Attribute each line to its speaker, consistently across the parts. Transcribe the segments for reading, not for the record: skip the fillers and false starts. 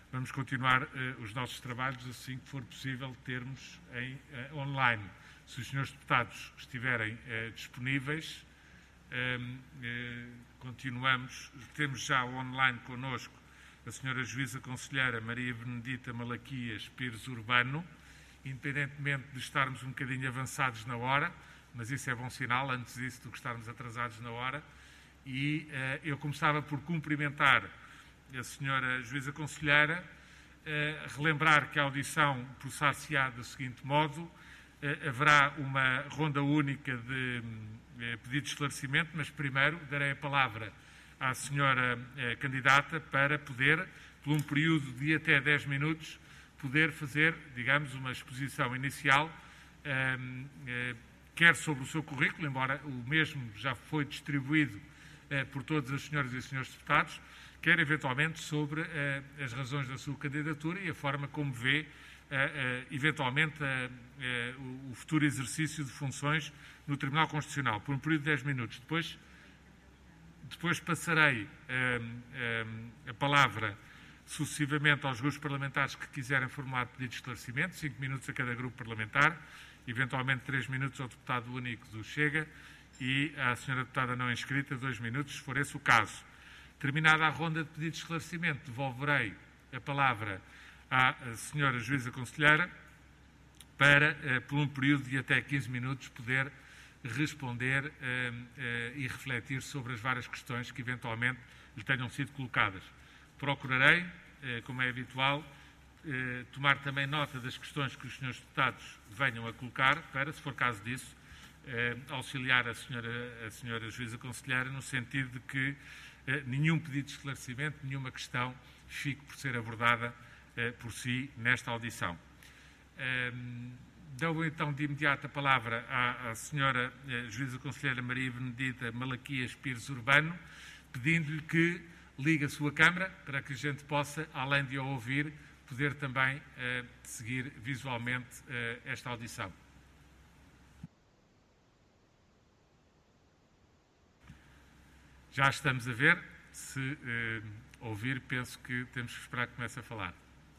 Speaker 1: vamos continuar os nossos trabalhos assim que for possível termos em online. Se os senhores deputados estiverem disponíveis, continuamos. Temos já online connosco a senhora Juíza Conselheira Maria Benedita Malaquias Pires Urbano, independentemente de estarmos um bocadinho avançados na hora, mas isso é bom sinal, antes disso do que estarmos atrasados na hora. E eu começava por cumprimentar a senhora Juíza Conselheira, relembrar que a audição processar-se-á do seguinte modo: haverá uma ronda única de pedido de esclarecimento, mas primeiro darei a palavra à senhora candidata para poder, por um período de até 10 minutos, poder fazer, digamos, uma exposição inicial, quer sobre o seu currículo, embora o mesmo já foi distribuído por todas as senhoras e senhores deputados, quer eventualmente sobre as razões da sua candidatura e a forma como vê eventualmente o futuro exercício de funções no Tribunal Constitucional, por um período de 10 minutos. Depois passarei a palavra sucessivamente aos grupos parlamentares que quiserem formular pedido de esclarecimento, 5 minutos a cada grupo parlamentar, eventualmente 3 minutos ao deputado único do Chega e à senhora deputada não inscrita 2 minutos, se for esse o caso. Terminada a ronda de pedido de esclarecimento, devolverei a palavra à senhora Juíza Conselheira para, por um período de até 15 minutos, poder responder e refletir sobre as várias questões que eventualmente lhe tenham sido colocadas. Procurarei, como é habitual, tomar também nota das questões que os senhores deputados venham a colocar para, se for caso disso, auxiliar a senhora Juíza Conselheira no sentido de que nenhum pedido de esclarecimento, nenhuma questão fique por ser abordada por si nesta audição. Dou então de imediato a palavra à senhora Juíza Conselheira Maria Benedita Malaquias Pires Urbano, pedindo-lhe que ligue a sua câmara para que a gente possa, além de a ouvir, poder também seguir visualmente esta audição. Já estamos a ver. Se ouvir, penso que temos que esperar que comece a falar.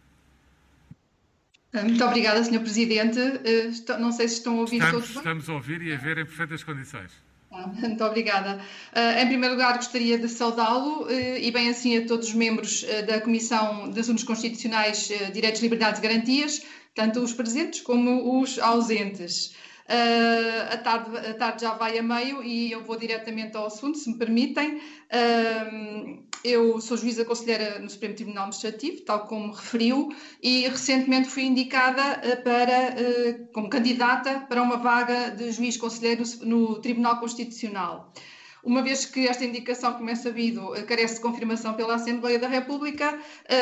Speaker 2: Muito obrigada, Sr. Presidente. Não sei se estão a ouvir todos bem.
Speaker 1: Estamos a ouvir e a ver em perfeitas condições.
Speaker 2: Muito obrigada. Em primeiro lugar, gostaria de saudá-lo e bem assim a todos os membros da Comissão de Assuntos Constitucionais, Direitos, Liberdades e Garantias, tanto os presentes como os ausentes. A tarde já vai a meio e eu vou diretamente ao assunto, se me permitem. Eu sou juíza conselheira no Supremo Tribunal Administrativo, tal como referiu, e recentemente fui indicada como candidata para uma vaga de juiz conselheiro no Tribunal Constitucional. Uma vez que esta indicação, como é sabido, carece de confirmação pela Assembleia da República,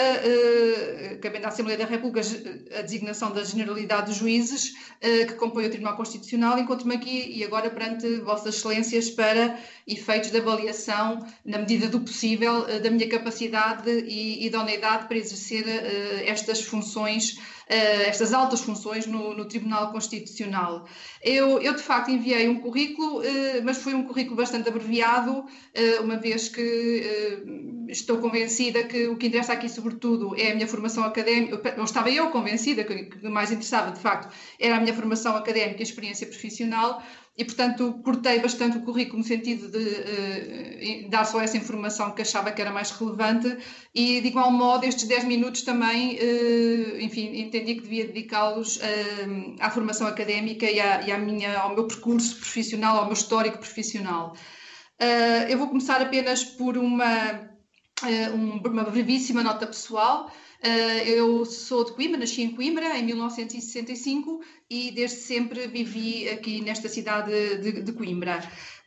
Speaker 2: cabendo à Assembleia da República a designação da generalidade de juízes que compõem o Tribunal Constitucional, encontro-me aqui e agora perante Vossas Excelências para efeitos de avaliação, na medida do possível, da minha capacidade e idoneidade para exercer estas funções, estas altas funções no Tribunal Constitucional. Eu de facto enviei um currículo, mas foi um currículo bastante abreviado, uma vez que estou convencida que o que interessa aqui sobretudo é a minha formação académica, ou estava eu convencida que o que mais interessava de facto era a minha formação académica e experiência profissional, e, portanto, cortei bastante o currículo no sentido de dar só essa informação que achava que era mais relevante e, de igual modo, estes 10 minutos também, enfim, entendi que devia dedicá-los à formação académica e ao meu percurso profissional, ao meu histórico profissional. Eu vou começar apenas por uma brevíssima nota pessoal. Eu sou de Coimbra, nasci em Coimbra em 1965 e desde sempre vivi aqui nesta cidade de Coimbra.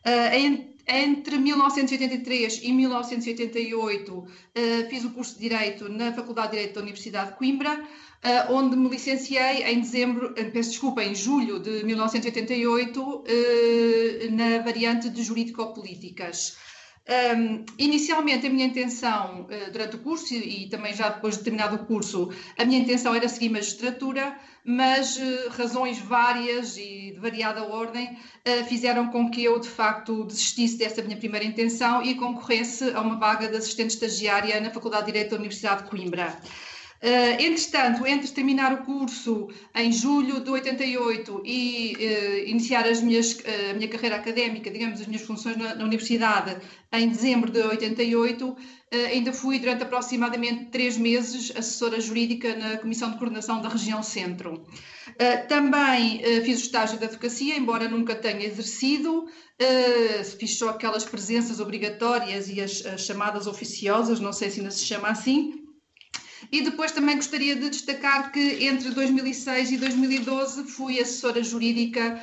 Speaker 2: Entre 1983 e 1988 fiz o curso de Direito na Faculdade de Direito da Universidade de Coimbra, onde me licenciei em julho de 1988 na variante de Jurídico-Políticas. Inicialmente a minha intenção durante o curso e também já depois de terminado o curso, a minha intenção era seguir magistratura, mas razões várias e de variada ordem fizeram com que eu de facto desistisse dessa minha primeira intenção e concorresse a uma vaga de assistente estagiária na Faculdade de Direito da Universidade de Coimbra. Entretanto, entre terminar o curso em julho de 88 e iniciar a minha carreira académica, digamos, as minhas funções na universidade, em dezembro de 88, ainda fui durante aproximadamente 3 meses assessora jurídica na Comissão de Coordenação da Região Centro. Também fiz o estágio de advocacia, embora nunca tenha exercido, fiz só aquelas presenças obrigatórias e as chamadas oficiosas, não sei se ainda se chama assim. E depois também gostaria de destacar que entre 2006 e 2012 fui assessora jurídica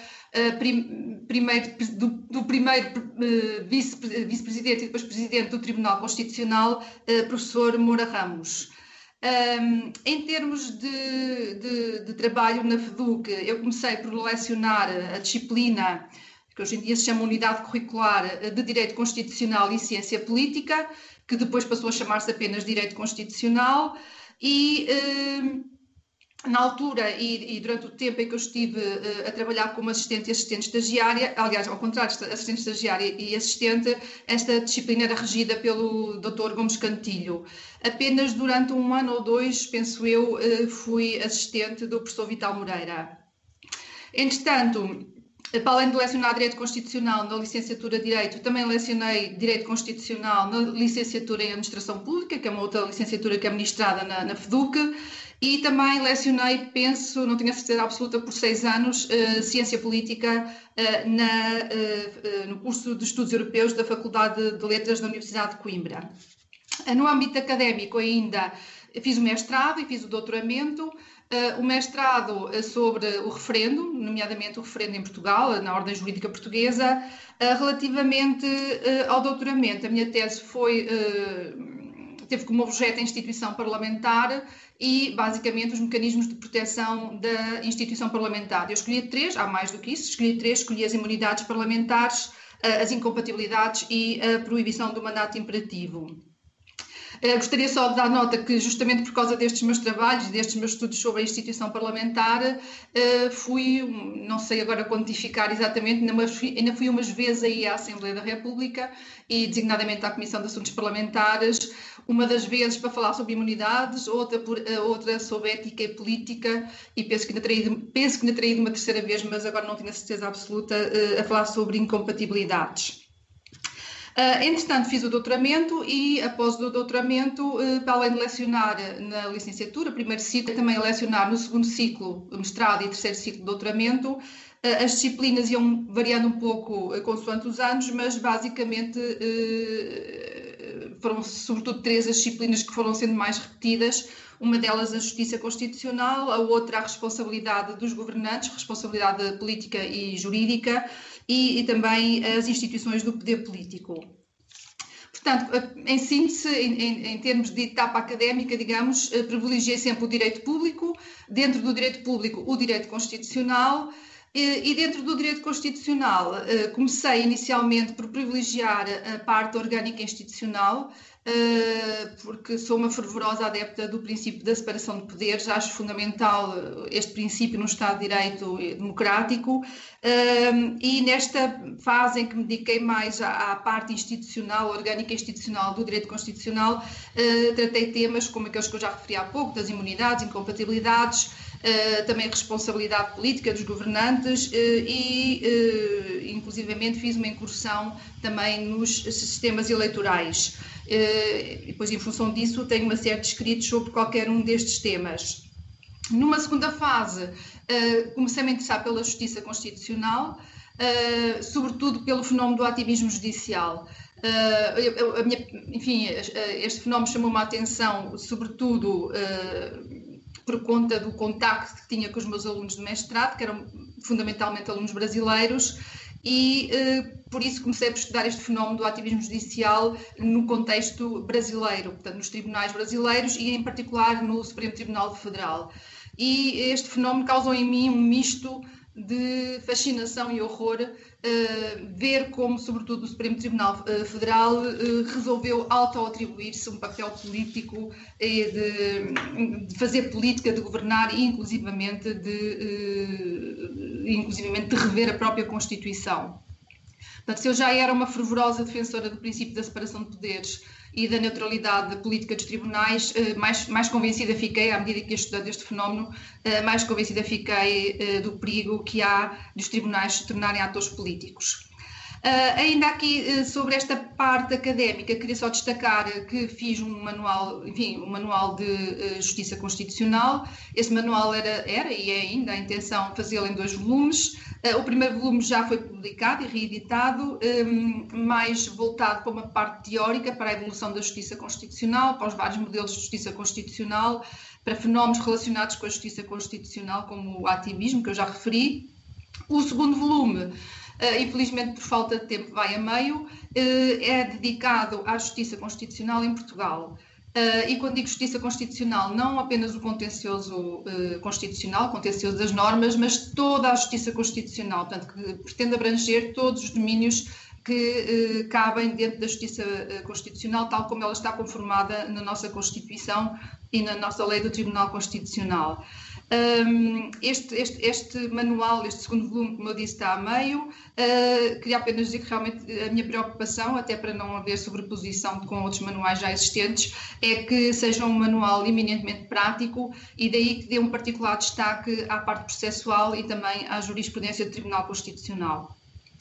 Speaker 2: do primeiro vice-presidente e depois presidente do Tribunal Constitucional, professor Moura Ramos. Em termos de trabalho na FEDUC, eu comecei por lecionar a disciplina que hoje em dia se chama Unidade Curricular de Direito Constitucional e Ciência Política, que depois passou a chamar-se apenas Direito Constitucional, e na altura e durante o tempo em que eu estive a trabalhar como assistente e assistente estagiária, aliás, ao contrário, assistente estagiária e assistente, esta disciplina era regida pelo Dr. Gomes Cantilho. Apenas durante 1 ano ou 2, penso eu, fui assistente do professor Vital Moreira. Entretanto, para além de lecionar Direito Constitucional na licenciatura de Direito, também lecionei Direito Constitucional na licenciatura em Administração Pública, que é uma outra licenciatura que é ministrada na FEDUC, e também lecionei, penso, não tenho a certeza absoluta, por 6 anos, Ciência Política no curso de Estudos Europeus da Faculdade de Letras da Universidade de Coimbra. No âmbito académico ainda fiz o mestrado e fiz o doutoramento. O mestrado sobre o referendo, nomeadamente o referendo em Portugal, na ordem jurídica portuguesa. Relativamente ao doutoramento, a minha tese teve como objeto a instituição parlamentar e, basicamente, os mecanismos de proteção da instituição parlamentar. Eu escolhi 3, há mais do que isso, escolhi as imunidades parlamentares, as incompatibilidades e a proibição do mandato imperativo. Gostaria só de dar nota que, justamente por causa destes meus trabalhos, destes meus estudos sobre a instituição parlamentar, não sei agora quantificar exatamente, ainda fui umas vezes aí à Assembleia da República e designadamente à Comissão de Assuntos Parlamentares, uma das vezes para falar sobre imunidades, outra sobre ética e política, e penso que ainda terei ido uma terceira vez, mas agora não tenho a certeza absoluta, a falar sobre incompatibilidades. Entretanto, fiz o doutoramento e, após o doutoramento, para além de lecionar na licenciatura, primeiro ciclo, também lecionar no segundo ciclo, mestrado e terceiro ciclo de doutoramento. As disciplinas iam variando um pouco consoante os anos, mas basicamente foram sobretudo 3 as disciplinas que foram sendo mais repetidas. Uma delas a Justiça Constitucional, a outra a responsabilidade dos governantes, responsabilidade política e jurídica, e também as instituições do poder político. Portanto, em síntese, em termos de etapa académica, digamos, privilegiei sempre o direito público, dentro do direito público o direito constitucional, e dentro do direito constitucional comecei inicialmente por privilegiar a parte orgânica institucional, porque sou uma fervorosa adepta do princípio da separação de poderes, acho fundamental este princípio no Estado de Direito democrático, e nesta fase em que me dediquei mais à parte institucional, orgânica institucional do direito constitucional, tratei temas como aqueles que eu já referi há pouco, das imunidades, incompatibilidades, também a responsabilidade política dos governantes e, inclusivamente, fiz uma incursão também nos sistemas eleitorais. E depois, em função disso, tenho uma série de escritos sobre qualquer um destes temas. Numa segunda fase, comecei a me interessar pela justiça constitucional, sobretudo pelo fenómeno do ativismo judicial. Este fenómeno chamou-me a atenção, sobretudo por conta do contacto que tinha com os meus alunos de mestrado, que eram fundamentalmente alunos brasileiros, e por isso comecei a estudar este fenómeno do ativismo judicial no contexto brasileiro, portanto, nos tribunais brasileiros e, em particular, no Supremo Tribunal Federal. E este fenómeno causou em mim um misto de fascinação e horror, ver como, sobretudo, o Supremo Tribunal Federal resolveu auto-atribuir-se um papel político, de fazer política, de governar e, inclusivamente, de rever a própria Constituição. Portanto, se eu já era uma fervorosa defensora do princípio da separação de poderes e da neutralidade política dos tribunais, mais convencida fiquei, à medida que ia estudando este fenómeno, mais convencida fiquei do perigo que há dos tribunais se tornarem atores políticos. Ainda aqui sobre esta parte académica, queria só destacar que fiz um manual, enfim, um manual de Justiça Constitucional. Esse manual era e é ainda a intenção fazê-lo em 2 volumes. O primeiro volume já foi publicado e reeditado, mais voltado para uma parte teórica, para a evolução da Justiça Constitucional, para os vários modelos de Justiça Constitucional, para fenómenos relacionados com a Justiça Constitucional, como o ativismo, que eu já referi. O segundo volume, infelizmente por falta de tempo vai a meio, é dedicado à Justiça Constitucional em Portugal. E quando digo Justiça Constitucional, não apenas o contencioso constitucional, contencioso das normas, mas toda a Justiça Constitucional, portanto, que pretende abranger todos os domínios que cabem dentro da Justiça Constitucional, tal como ela está conformada na nossa Constituição e na nossa Lei do Tribunal Constitucional. Este manual, este segundo volume, como eu disse, está a meio. Queria apenas dizer que realmente a minha preocupação, até para não haver sobreposição com outros manuais já existentes, é que seja um manual eminentemente prático e daí que dê um particular destaque à parte processual e também à jurisprudência do Tribunal Constitucional.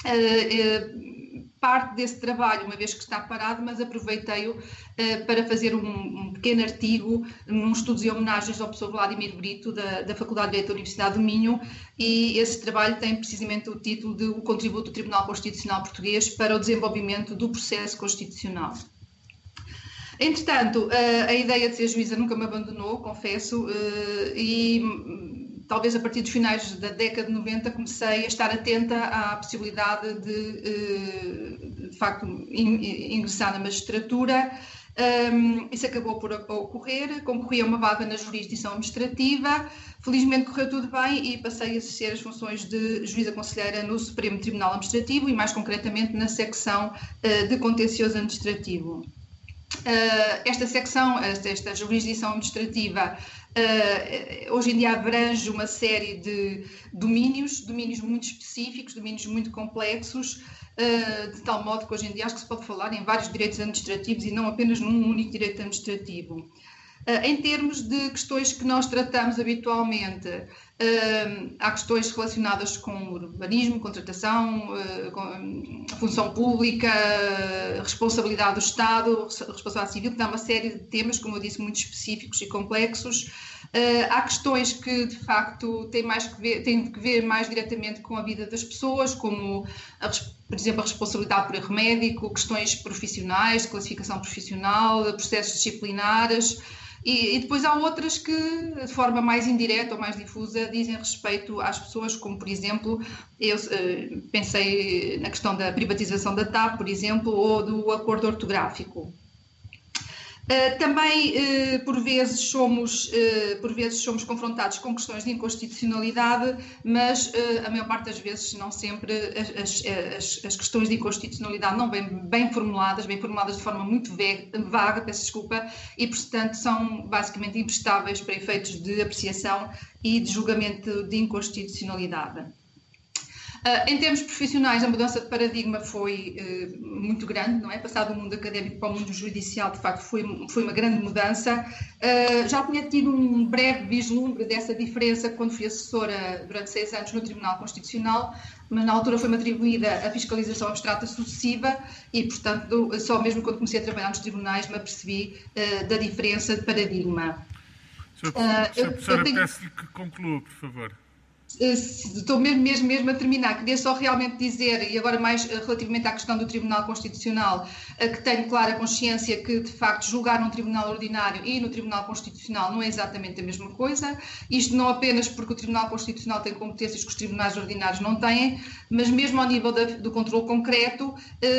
Speaker 2: Parte desse trabalho, uma vez que está parado, mas aproveitei-o para fazer um pequeno artigo num estudos e homenagens ao professor Vladimir Brito, da Faculdade de Direito da Universidade do Minho, e esse trabalho tem precisamente o título de O Contributo do Tribunal Constitucional Português para o Desenvolvimento do Processo Constitucional. Entretanto, a ideia de ser juíza nunca me abandonou, confesso, e talvez a partir dos finais da década de 90 comecei a estar atenta à possibilidade de facto, ingressar na magistratura. Isso acabou por ocorrer, concorri a uma vaga na jurisdição administrativa, felizmente correu tudo bem e passei a exercer as funções de juíza conselheira no Supremo Tribunal Administrativo e mais concretamente na secção de contencioso administrativo. Esta secção, esta jurisdição administrativa, hoje em dia abrange uma série de domínios muito específicos, domínios muito complexos, de tal modo que hoje em dia acho que se pode falar em vários direitos administrativos e não apenas num único direito administrativo. Em termos de questões que nós tratamos habitualmente, há questões relacionadas com urbanismo, contratação, função pública, responsabilidade do Estado, responsabilidade civil, que dá uma série de temas, como eu disse, muito específicos e complexos. Há questões que, de facto, têm que ver mais diretamente com a vida das pessoas, como, por exemplo, a responsabilidade por erro médico, questões profissionais, de classificação profissional, processos disciplinares. E depois há outras que, de forma mais indireta ou mais difusa, dizem respeito às pessoas, como, por exemplo, eu pensei na questão da privatização da TAP, por exemplo, ou do acordo ortográfico. Também, por vezes, somos confrontados com questões de inconstitucionalidade, mas a maior parte das vezes, não sempre, as questões de inconstitucionalidade não bem formuladas de forma muito vaga, peço desculpa, e, portanto, são basicamente imprestáveis para efeitos de apreciação e de julgamento de inconstitucionalidade. Em termos profissionais, a mudança de paradigma foi muito grande, não é? Passar do mundo académico para o mundo judicial, de facto, foi uma grande mudança. Já tinha tido um breve vislumbre dessa diferença quando fui assessora durante 6 anos no Tribunal Constitucional, mas na altura foi-me atribuída a fiscalização abstrata sucessiva e, portanto, só mesmo quando comecei a trabalhar nos tribunais me apercebi da diferença de paradigma.
Speaker 1: Professora, peço-lhe que conclua, por favor.
Speaker 2: Estou mesmo a terminar. Queria só realmente dizer, e agora mais relativamente à questão do Tribunal Constitucional, que tenho clara consciência que, de facto, julgar num Tribunal Ordinário e no Tribunal Constitucional não é exatamente a mesma coisa. Isto não apenas porque o Tribunal Constitucional tem competências que os Tribunais Ordinários não têm, mas mesmo ao nível do controle concreto,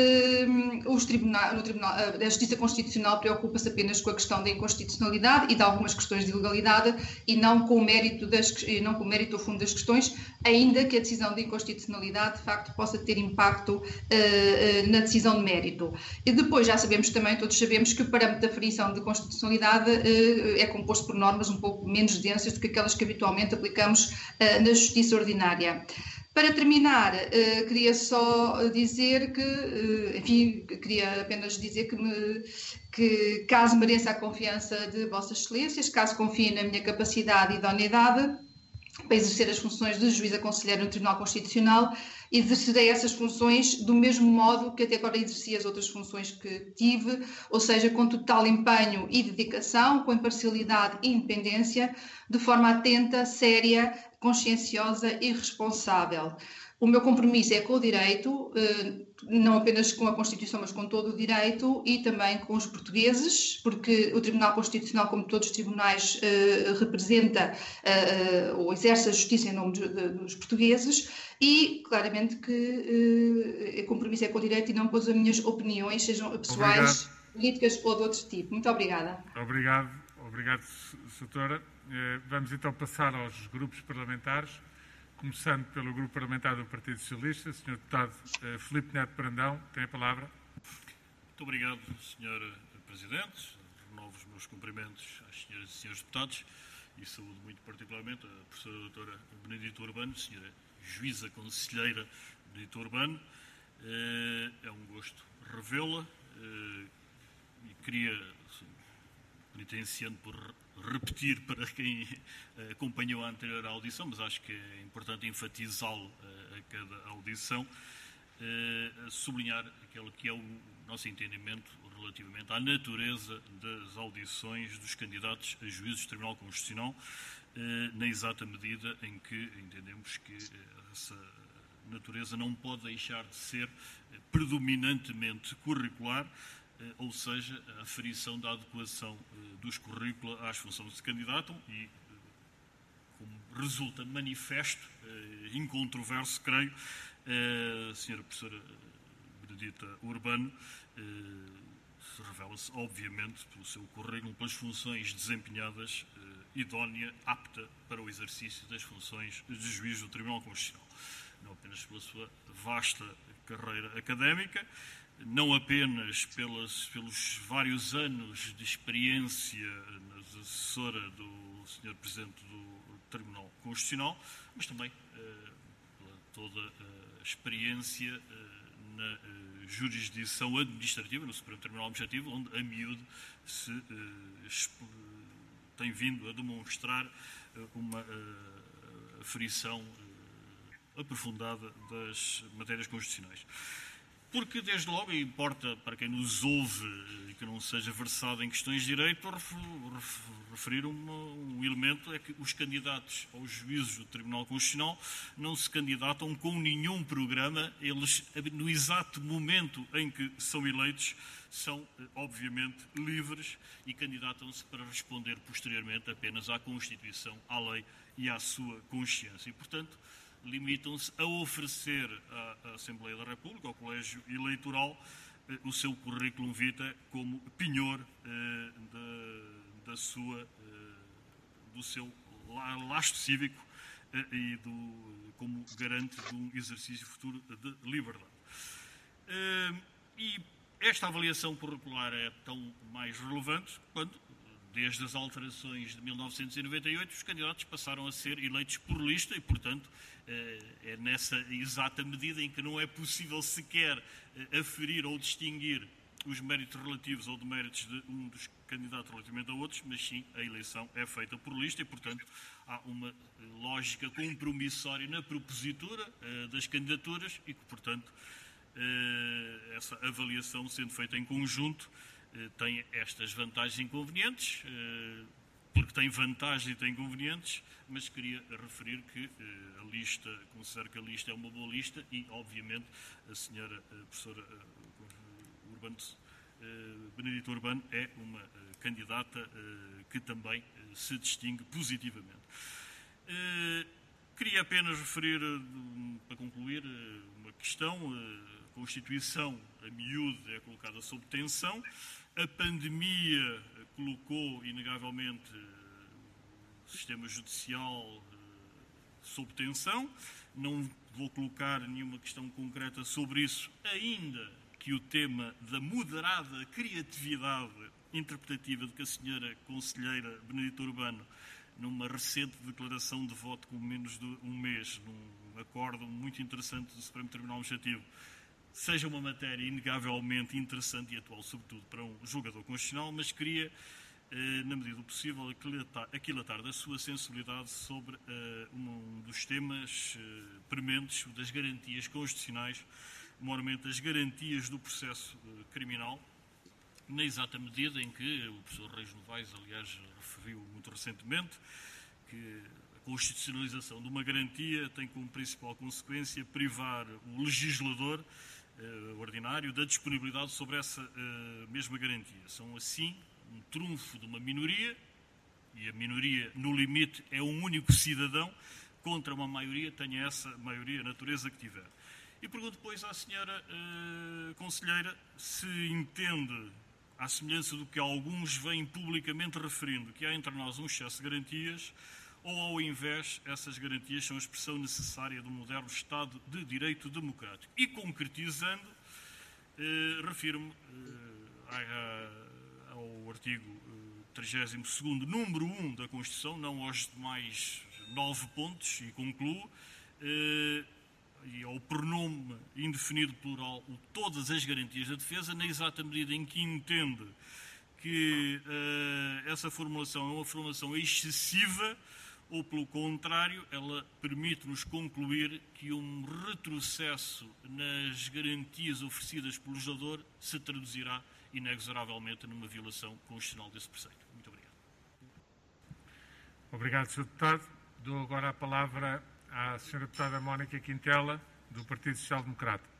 Speaker 2: a Justiça Constitucional preocupa-se apenas com a questão da inconstitucionalidade e de algumas questões de ilegalidade e não com o mérito ao fundo das questões, ainda que a decisão de inconstitucionalidade, de facto, possa ter impacto na decisão de mérito. E depois já sabemos também, todos sabemos, que o parâmetro da aferição de constitucionalidade é composto por normas um pouco menos densas do que aquelas que habitualmente aplicamos na justiça ordinária. Para terminar, queria só dizer que, enfim, queria apenas dizer que caso mereça a confiança de Vossas Excelências, caso confiem na minha capacidade e idoneidade para exercer as funções de juíza conselheira no Tribunal Constitucional, exercerei essas funções do mesmo modo que até agora exerci as outras funções que tive, ou seja, com total empenho e dedicação, com imparcialidade e independência, de forma atenta, séria, conscienciosa e responsável. O meu compromisso é com o direito, não apenas com a Constituição, mas com todo o direito e também com os portugueses, porque o Tribunal Constitucional, como todos os tribunais, representa ou exerce a justiça em nome dos portugueses e, claramente, que o compromisso é com o direito e não com as minhas opiniões, sejam pessoais, políticas ou de outro tipo. Muito obrigada.
Speaker 1: Obrigado, Doutora. Vamos então passar aos grupos parlamentares. Começando pelo Grupo Parlamentar do Partido Socialista, Sr. Deputado Filipe Neto Brandão, tem a palavra.
Speaker 3: Muito obrigado, Sr. Presidente. Renovo os meus cumprimentos às senhoras e senhores deputados e saúdo muito particularmente a professora doutora Benedita Urbano, senhora juíza conselheira Benedita Urbano. É um gosto revê-la e queria, penitenciando por repetir para quem acompanhou a anterior audição, mas acho que é importante enfatizá-lo a cada audição, sublinhar aquele que é o nosso entendimento relativamente à natureza das audições dos candidatos a juízes do Tribunal Constitucional, na exata medida em que entendemos que essa natureza não pode deixar de ser predominantemente curricular, ou seja, a aferição da adequação dos currículos às funções que se candidatam e, como resulta manifesto, incontroverso, creio, a senhora professora Benedita Urbano revela-se, obviamente, pelo seu currículo, pelas funções desempenhadas, idónea, apta para o exercício das funções de juiz do Tribunal Constitucional. Não apenas pela sua vasta carreira académica, não apenas pelos vários anos de experiência na assessora do Sr. Presidente do Tribunal Constitucional, mas também pela toda a experiência na jurisdição administrativa, no Supremo Tribunal Administrativo, onde a miúde se tem vindo a demonstrar uma aferição aprofundada das matérias constitucionais. Porque, desde logo, e importa para quem nos ouve e que não seja versado em questões de direito, referir um elemento, é que os candidatos aos juízes do Tribunal Constitucional não se candidatam com nenhum programa. Eles, no exato momento em que são eleitos, são, obviamente, livres e candidatam-se para responder posteriormente apenas à Constituição, à lei e à sua consciência. E, portanto, limitam-se a oferecer à Assembleia da República, ao Colégio Eleitoral, o seu currículo vitae como penhor do seu lastro cívico e como garante de um exercício futuro de liberdade. E esta avaliação curricular é tão mais relevante quando, desde as alterações de 1998, os candidatos passaram a ser eleitos por lista e, portanto, é nessa exata medida em que não é possível sequer aferir ou distinguir os méritos relativos ou deméritos de um dos candidatos relativamente a outros, mas sim a eleição é feita por lista e, portanto, há uma lógica compromissória na propositura das candidaturas e que, portanto, essa avaliação sendo feita em conjunto tem estas vantagens e inconvenientes, porque tem vantagens e tem inconvenientes, mas queria referir que a lista, considero que a lista é uma boa lista e, obviamente, a senhora professora Benedita Urbano é uma candidata que também se distingue positivamente. Queria apenas referir, para concluir, uma questão. A Constituição, a miúde, é colocada sob tensão. A pandemia colocou, inegavelmente, o sistema judicial sob tensão. Não vou colocar nenhuma questão concreta sobre isso, ainda que o tema da moderada criatividade interpretativa de que a senhora conselheira Benedita Urbano, numa recente declaração de voto com menos de um mês, num acórdão muito interessante do Supremo Tribunal Administrativo seja uma matéria inegavelmente interessante e atual, sobretudo para um julgador constitucional, mas queria, na medida do possível, aquilatar da sua sensibilidade sobre um dos temas prementes das garantias constitucionais, maiormente as garantias do processo criminal, na exata medida em que o professor Reis Novaes, aliás, referiu muito recentemente que a constitucionalização de uma garantia tem como principal consequência privar o legislador ordinário da disponibilidade sobre essa mesma garantia. São, assim, um trunfo de uma minoria, e a minoria, no limite, é um único cidadão, contra uma maioria, tenha essa maioria, a natureza que tiver. E pergunto, pois, à senhora conselheira se entende, à semelhança do que alguns vêm publicamente referindo, que há entre nós um excesso de garantias, ou, ao invés, essas garantias são a expressão necessária do moderno Estado de Direito Democrático. E, concretizando, refiro-me ao artigo 32º, número 1 da Constituição, não aos demais 9 pontos, e concluo, e ao pronome indefinido plural, todas as garantias da defesa, na exata medida em que entende que essa formulação é uma formulação excessiva, ou, pelo contrário, ela permite-nos concluir que um retrocesso nas garantias oferecidas pelo legislador se traduzirá inexoravelmente numa violação constitucional desse preceito. Muito obrigado.
Speaker 1: Obrigado, Sr. Deputado. Dou agora a palavra à Sra. Deputada Mónica Quintela, do Partido Social Democrata.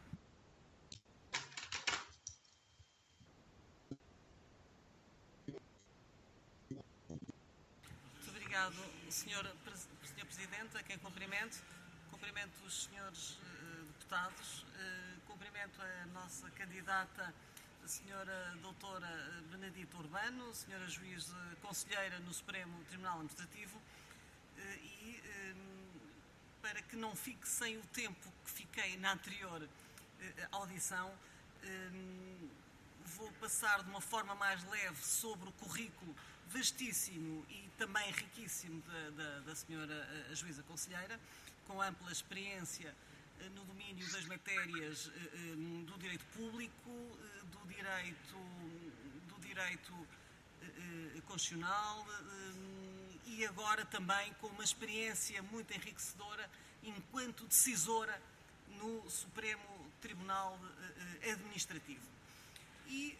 Speaker 4: Muito obrigado, Sr. Presidente, a quem cumprimento. Cumprimento os senhores deputados, cumprimento a nossa candidata, a Sra. Doutora Benedita Urbano, Sra. Juiz Conselheira no Supremo Tribunal Administrativo, e para que não fique sem o tempo que fiquei na anterior audição, vou passar de uma forma mais leve sobre o currículo vastíssimo e também riquíssimo da senhora Juíza Conselheira, com ampla experiência no domínio das matérias do direito público, do direito constitucional, e agora também com uma experiência muito enriquecedora enquanto decisora no Supremo Tribunal Administrativo. E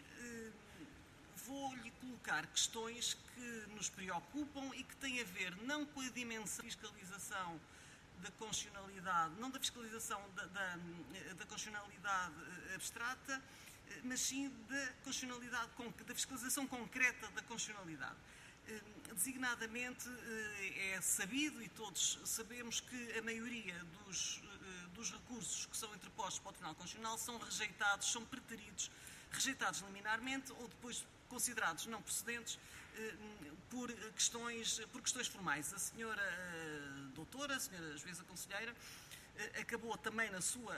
Speaker 4: vou-lhe colocar questões que nos preocupam e que têm a ver não com a dimensão da fiscalização da constitucionalidade, não da fiscalização da constitucionalidade abstrata, mas sim da fiscalização concreta da constitucionalidade. Designadamente, é sabido e todos sabemos que a maioria dos recursos que são interpostos para o Tribunal Constitucional são rejeitados, são preteridos, rejeitados liminarmente ou depois considerados não procedentes por questões formais. A senhora doutora, a senhora Juíza Conselheira, acabou também na sua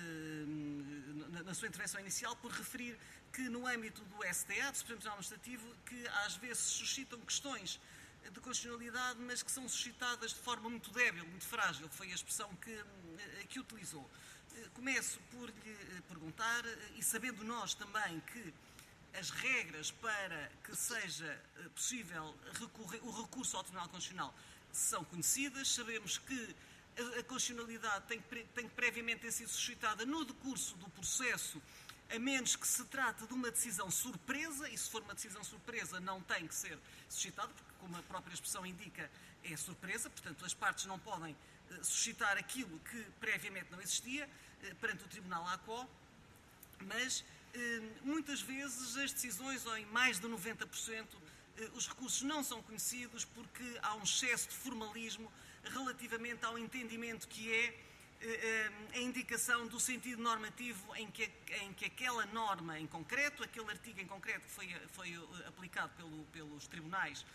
Speaker 4: intervenção inicial por referir que no âmbito do STA, do Supremo Tribunal Administrativo, que às vezes suscitam questões de constitucionalidade, mas que são suscitadas de forma muito débil, muito frágil, foi a expressão que utilizou. Começo por lhe perguntar, e sabendo nós também que as regras para que seja possível o recurso ao Tribunal Constitucional são conhecidas, sabemos que a constitucionalidade tem que previamente ter sido suscitada no decurso do processo, a menos que se trate de uma decisão surpresa, e se for uma decisão surpresa não tem que ser suscitada, porque, como a própria expressão indica, é surpresa, portanto as partes não podem suscitar aquilo que previamente não existia perante o Tribunal ACO, mas muitas vezes as decisões, ou em mais de 90%, os recursos não são conhecidos porque há um excesso de formalismo relativamente ao entendimento que é a indicação do sentido normativo em que aquela norma em concreto, aquele artigo em concreto que foi aplicado pelos tribunais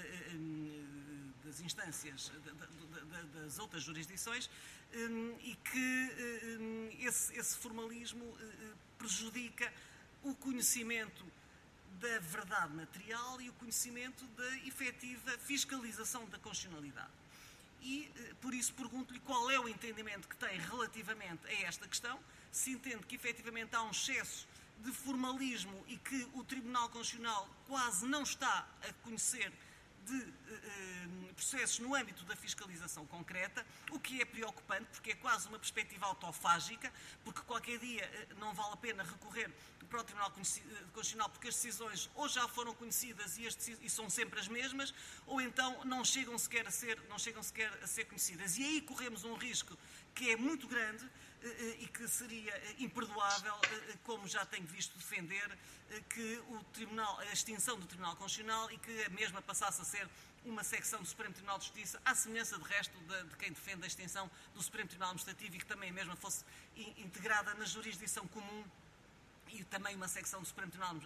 Speaker 4: das instâncias das outras jurisdições, e que esse formalismo prejudica o conhecimento da verdade material e o conhecimento da efetiva fiscalização da constitucionalidade. E, por isso, pergunto-lhe qual é o entendimento que tem relativamente a esta questão, se entende que, efetivamente, há um excesso de formalismo e que o Tribunal Constitucional quase não está a conhecer de processos no âmbito da fiscalização concreta, o que é preocupante, porque é quase uma perspectiva autofágica, porque qualquer dia não vale a pena recorrer para o Tribunal Constitucional, porque as decisões ou já foram conhecidas e são sempre as mesmas, ou então não chegam sequer a ser conhecidas. E aí corremos um risco que é muito grande e que seria imperdoável, como já tenho visto defender, que a extinção do Tribunal Constitucional e que a mesma passasse a ser uma secção do Supremo Tribunal de Justiça, à semelhança de resto de quem defende a extinção do Supremo Tribunal Administrativo e que também a mesma fosse integrada na jurisdição comum e também uma secção do Supremo Tribunal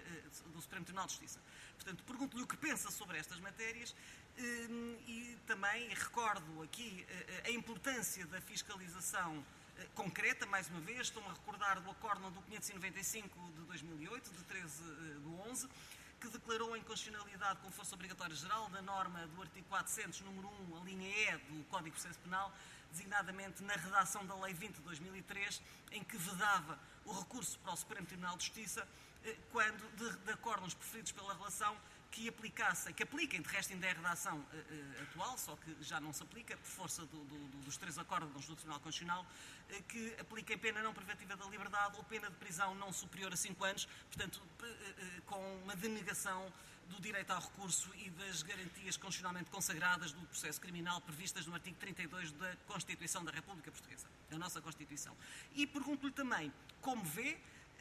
Speaker 4: de Justiça. Portanto, pergunto-lhe o que pensa sobre estas matérias e também recordo aqui a importância da fiscalização concreta, mais uma vez, estou-me a recordar do acórdão do 595 de 2008, de 13/11, que declarou a inconstitucionalidade com força obrigatória geral da norma do artigo 400, número 1, a linha E do Código de Processo Penal, designadamente na redação da Lei 20 de 2003, em que vedava o recurso para o Supremo Tribunal de Justiça quando de acórdãos preferidos pela relação que apliquem, de resto ainda é a redação atual, só que já não se aplica, por força dos 3 acórdãos do Tribunal Constitucional, que apliquem pena não privativa da liberdade ou pena de prisão não superior a 5 anos, portanto, com uma denegação do direito ao recurso e das garantias constitucionalmente consagradas do processo criminal previstas no artigo 32 da Constituição da República Portuguesa, da nossa Constituição. E pergunto-lhe também como vê,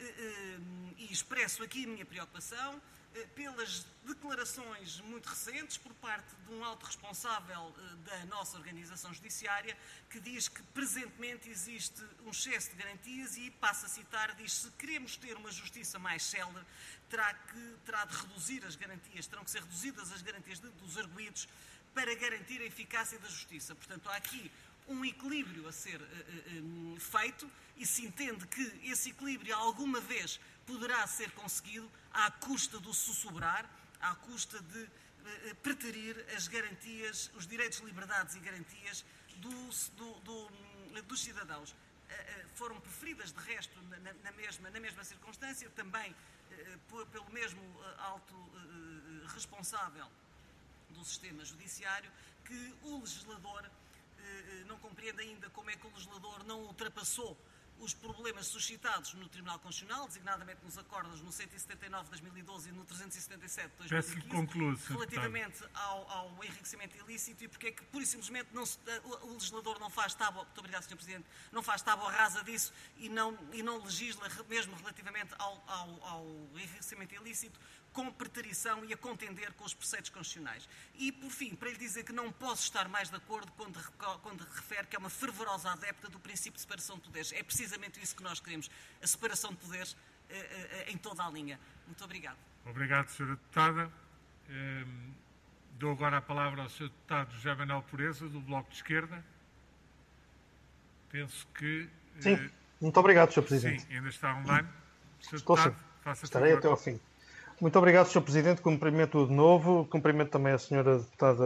Speaker 4: e expresso aqui a minha preocupação, pelas declarações muito recentes por parte de um alto responsável da nossa organização judiciária, que diz que presentemente existe um excesso de garantias e, passo a citar, diz: se queremos ter uma justiça mais célere, terá de reduzir as garantias, terão que ser reduzidas as garantias dos arguidos para garantir a eficácia da justiça. Portanto, há aqui um equilíbrio a ser feito e se entende que esse equilíbrio alguma vez poderá ser conseguido à custa do sussurrar, à custa de preterir as garantias, os direitos, liberdades e garantias dos cidadãos. Foram preferidas, de resto, na mesma circunstância, também pelo mesmo alto responsável do sistema judiciário, que o legislador não compreende ainda como é que o legislador não ultrapassou os problemas suscitados no Tribunal Constitucional, designadamente nos acordos no 179 de 2012 e no 377 de 2015, relativamente ao enriquecimento ilícito, e porque é que, pura e simplesmente, o legislador não faz tábua, muito obrigado, Sr. Presidente, não faz tábua rasa disso e não legisla mesmo relativamente ao enriquecimento ilícito, com preterição e a contender com os preceitos constitucionais. E, por fim, para lhe dizer que não posso estar mais de acordo quando refere que é uma fervorosa adepta do princípio de separação de poderes. É precisamente isso que nós queremos, a separação de poderes em toda a linha. Muito obrigado.
Speaker 1: Obrigado, Sra. Deputada. Dou agora a palavra ao Sr. Deputado José Manuel Pureza, do Bloco de Esquerda. Penso que...
Speaker 5: Sim, muito obrigado, Sr. Presidente.
Speaker 1: Sim, ainda está online. Sr.
Speaker 5: Estou
Speaker 1: Deputado,
Speaker 5: sim.
Speaker 1: faça
Speaker 5: Estarei
Speaker 1: favor.
Speaker 5: até ao fim. Muito obrigado, Sr. Presidente. Cumprimento de novo. Cumprimento também a Sra.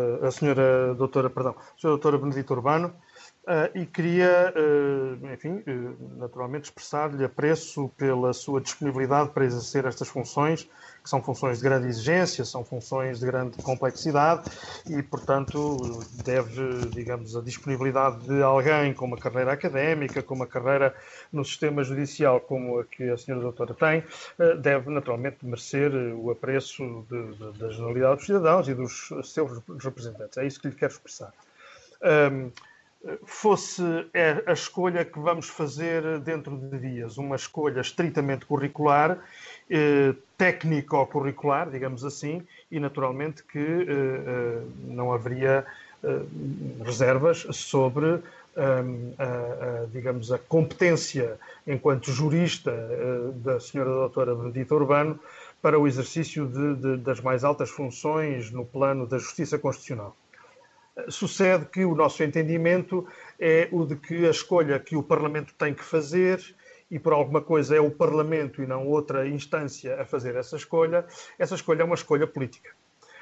Speaker 5: Doutora Benedita Urbano. E queria, enfim, naturalmente expressar-lhe apreço pela sua disponibilidade para exercer estas funções, que são funções de grande exigência, são funções de grande complexidade e, portanto, deve, digamos, a disponibilidade de alguém com uma carreira académica, com uma carreira no sistema judicial como a que a Sra. Doutora tem, deve, naturalmente, merecer o apreço da generalidade dos cidadãos e dos seus representantes. É isso que lhe quero expressar. Fosse a escolha que vamos fazer dentro de dias, uma escolha estritamente curricular, técnico-curricular, digamos assim, e naturalmente que não haveria reservas sobre digamos, a competência enquanto jurista da Sra. Doutora Benedita Urbano para o exercício das mais altas funções no plano da Justiça Constitucional. Sucede que o nosso entendimento é o de que a escolha que o Parlamento tem que fazer, e por alguma coisa é o Parlamento e não outra instância a fazer essa escolha é uma escolha política.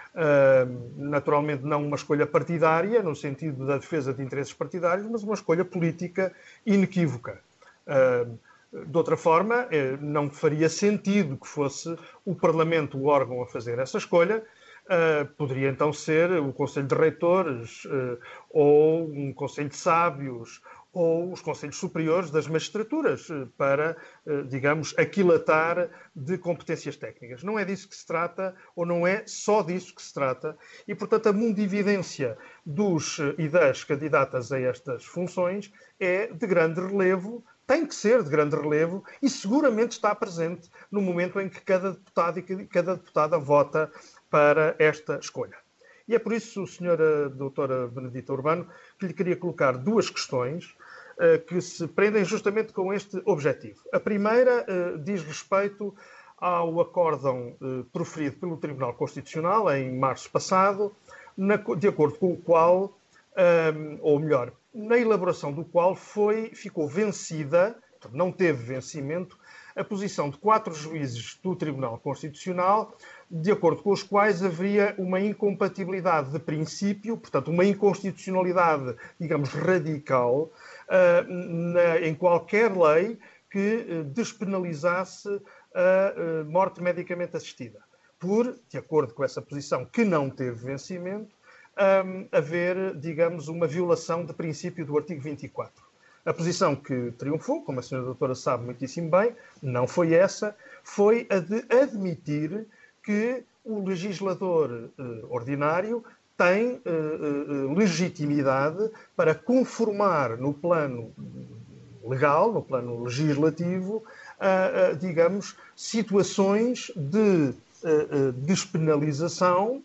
Speaker 5: Naturalmente não uma escolha partidária, no sentido da defesa de interesses partidários, mas uma escolha política inequívoca. De outra forma, não faria sentido que fosse o Parlamento o órgão a fazer essa escolha. Poderia então ser o Conselho de Reitores, ou um Conselho de Sábios, ou os Conselhos Superiores das Magistraturas, para, digamos, aquilatar de competências técnicas. Não é disso que se trata, ou não é só disso que se trata, e, portanto, a mundividência dos e das candidatas a estas funções é de grande relevo, tem que ser de grande relevo, e seguramente está presente no momento em que cada deputado e cada deputada vota para esta escolha. E é por isso, Sra. Doutora Benedita Urbano, que lhe queria colocar duas questões que se prendem justamente com este objetivo. A primeira diz respeito ao acórdão proferido pelo Tribunal Constitucional em março passado, de acordo com o qual, ou melhor, na elaboração do qual ficou vencida, não teve vencimento, a posição de 4 juízes do Tribunal Constitucional, de acordo com os quais haveria uma incompatibilidade de princípio, portanto, uma inconstitucionalidade, digamos, radical, em qualquer lei que despenalizasse a morte medicamente assistida. Por, de acordo com essa posição que não teve vencimento, haver, digamos, uma violação de princípio do artigo 24. A posição que triunfou, como a senhora doutora sabe muitíssimo bem, não foi essa, foi a de admitir que o legislador ordinário tem legitimidade para conformar no plano legal, no plano legislativo, digamos, situações de despenalização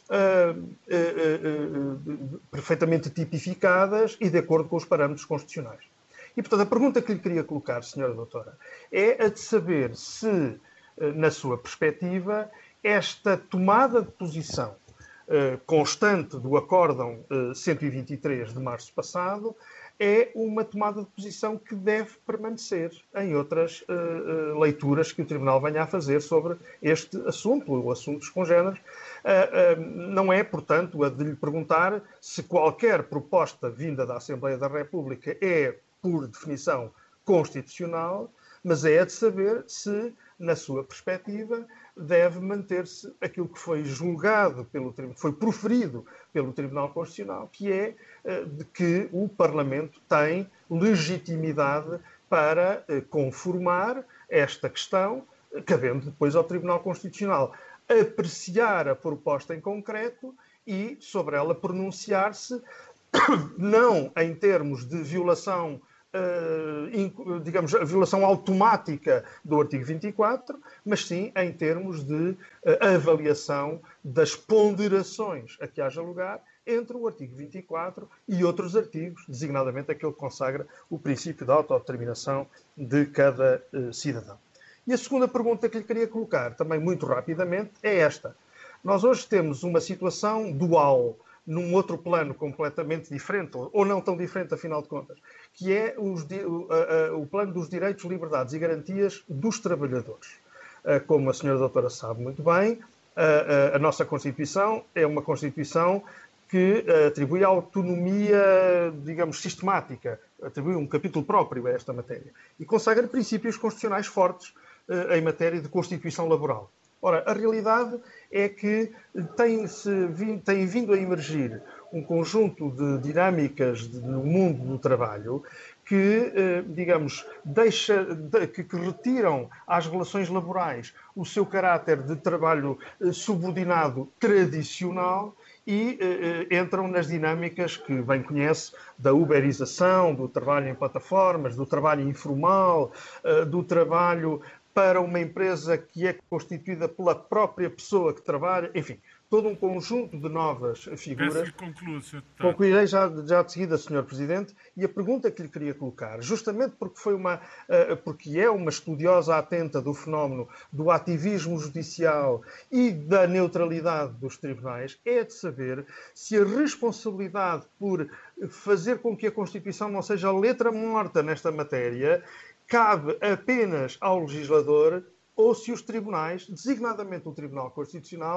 Speaker 5: perfeitamente tipificadas e de acordo com os parâmetros constitucionais. E, portanto, a pergunta que lhe queria colocar, senhora doutora, é a de saber se, na sua perspectiva, esta tomada de posição constante do Acórdão 123 de março passado é uma tomada de posição que deve permanecer em outras leituras que o Tribunal venha a fazer sobre este assunto, ou assuntos congêneres. Não é, portanto, a de lhe perguntar se qualquer proposta vinda da Assembleia da República é, por definição, constitucional, mas é a de saber se, na sua perspectiva, deve manter-se aquilo que foi julgado pelo Tribunal, foi proferido pelo Tribunal Constitucional, que é de que o Parlamento tem legitimidade para conformar esta questão, cabendo depois ao Tribunal Constitucional apreciar a proposta em concreto e sobre ela pronunciar-se, não em termos de violação, digamos, a violação automática do artigo 24, mas sim em termos de avaliação das ponderações a que haja lugar entre o artigo 24 e outros artigos, designadamente aquele que consagra o princípio da autodeterminação de cada cidadão. E a segunda pergunta que lhe queria colocar, também muito rapidamente, é esta. Nós hoje temos uma situação dual, num outro plano completamente diferente, ou não tão diferente, afinal de contas, que é o plano dos direitos, liberdades e garantias dos trabalhadores. Como a senhora doutora sabe muito bem, a nossa Constituição é uma Constituição que atribui autonomia, digamos, sistemática, atribui um capítulo próprio a esta matéria e consagra princípios constitucionais fortes em matéria de Constituição laboral. Ora, a realidade é que tem vindo a emergir um conjunto de dinâmicas no mundo do trabalho que, digamos, que retiram às relações laborais o seu caráter de trabalho subordinado tradicional e entram nas dinâmicas que bem conhece da uberização, do trabalho em plataformas, do trabalho informal, do trabalho para uma empresa que é constituída pela própria pessoa que trabalha, enfim, todo um conjunto de novas figuras. Concluirei já de seguida, Sr. Presidente, e a pergunta que lhe queria colocar, justamente porque é uma estudiosa atenta do fenómeno do ativismo judicial e da neutralidade dos tribunais, é de saber se a responsabilidade por fazer com que a Constituição não seja letra morta nesta matéria cabe apenas ao legislador ou se os tribunais, designadamente o Tribunal Constitucional,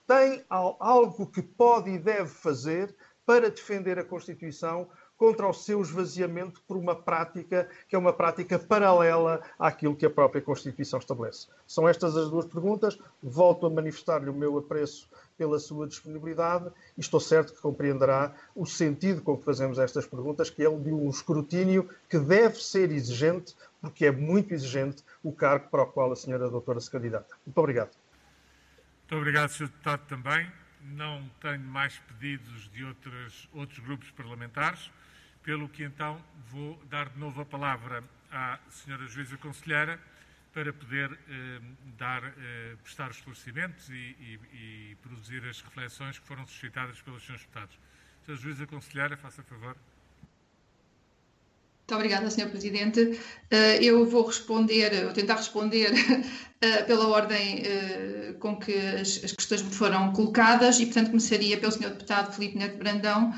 Speaker 5: tem algo que pode e deve fazer para defender a Constituição contra o seu esvaziamento por uma prática que é uma prática paralela àquilo que a própria Constituição estabelece? São estas as duas perguntas. Volto a manifestar-lhe o meu apreço pela sua disponibilidade e estou certo que compreenderá o sentido com que fazemos estas perguntas, que é o de um escrutínio que deve ser exigente, porque é muito exigente o cargo para o qual a senhora doutora se candidata. Muito obrigado.
Speaker 1: Muito obrigado, Sr. Deputado, também. Não tenho mais pedidos de outros grupos parlamentares, pelo que então vou dar de novo a palavra à senhora Juíza Conselheira para poder prestar os esclarecimentos e produzir as reflexões que foram suscitadas pelos senhores deputados. Senhora Juíza Conselheira, faça favor.
Speaker 2: Muito obrigada, Sr. Presidente. Eu vou tentar responder pela ordem com que as questões me foram colocadas e, portanto, começaria pelo Sr. Deputado Filipe Neto Brandão.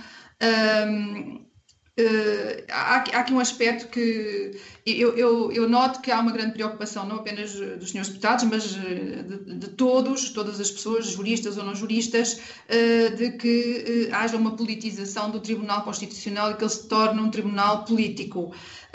Speaker 2: Há aqui um aspecto que eu noto que há uma grande preocupação, não apenas dos senhores deputados, mas de todas as pessoas, juristas ou não juristas, de que haja uma politização do Tribunal Constitucional e que ele se torne um tribunal político.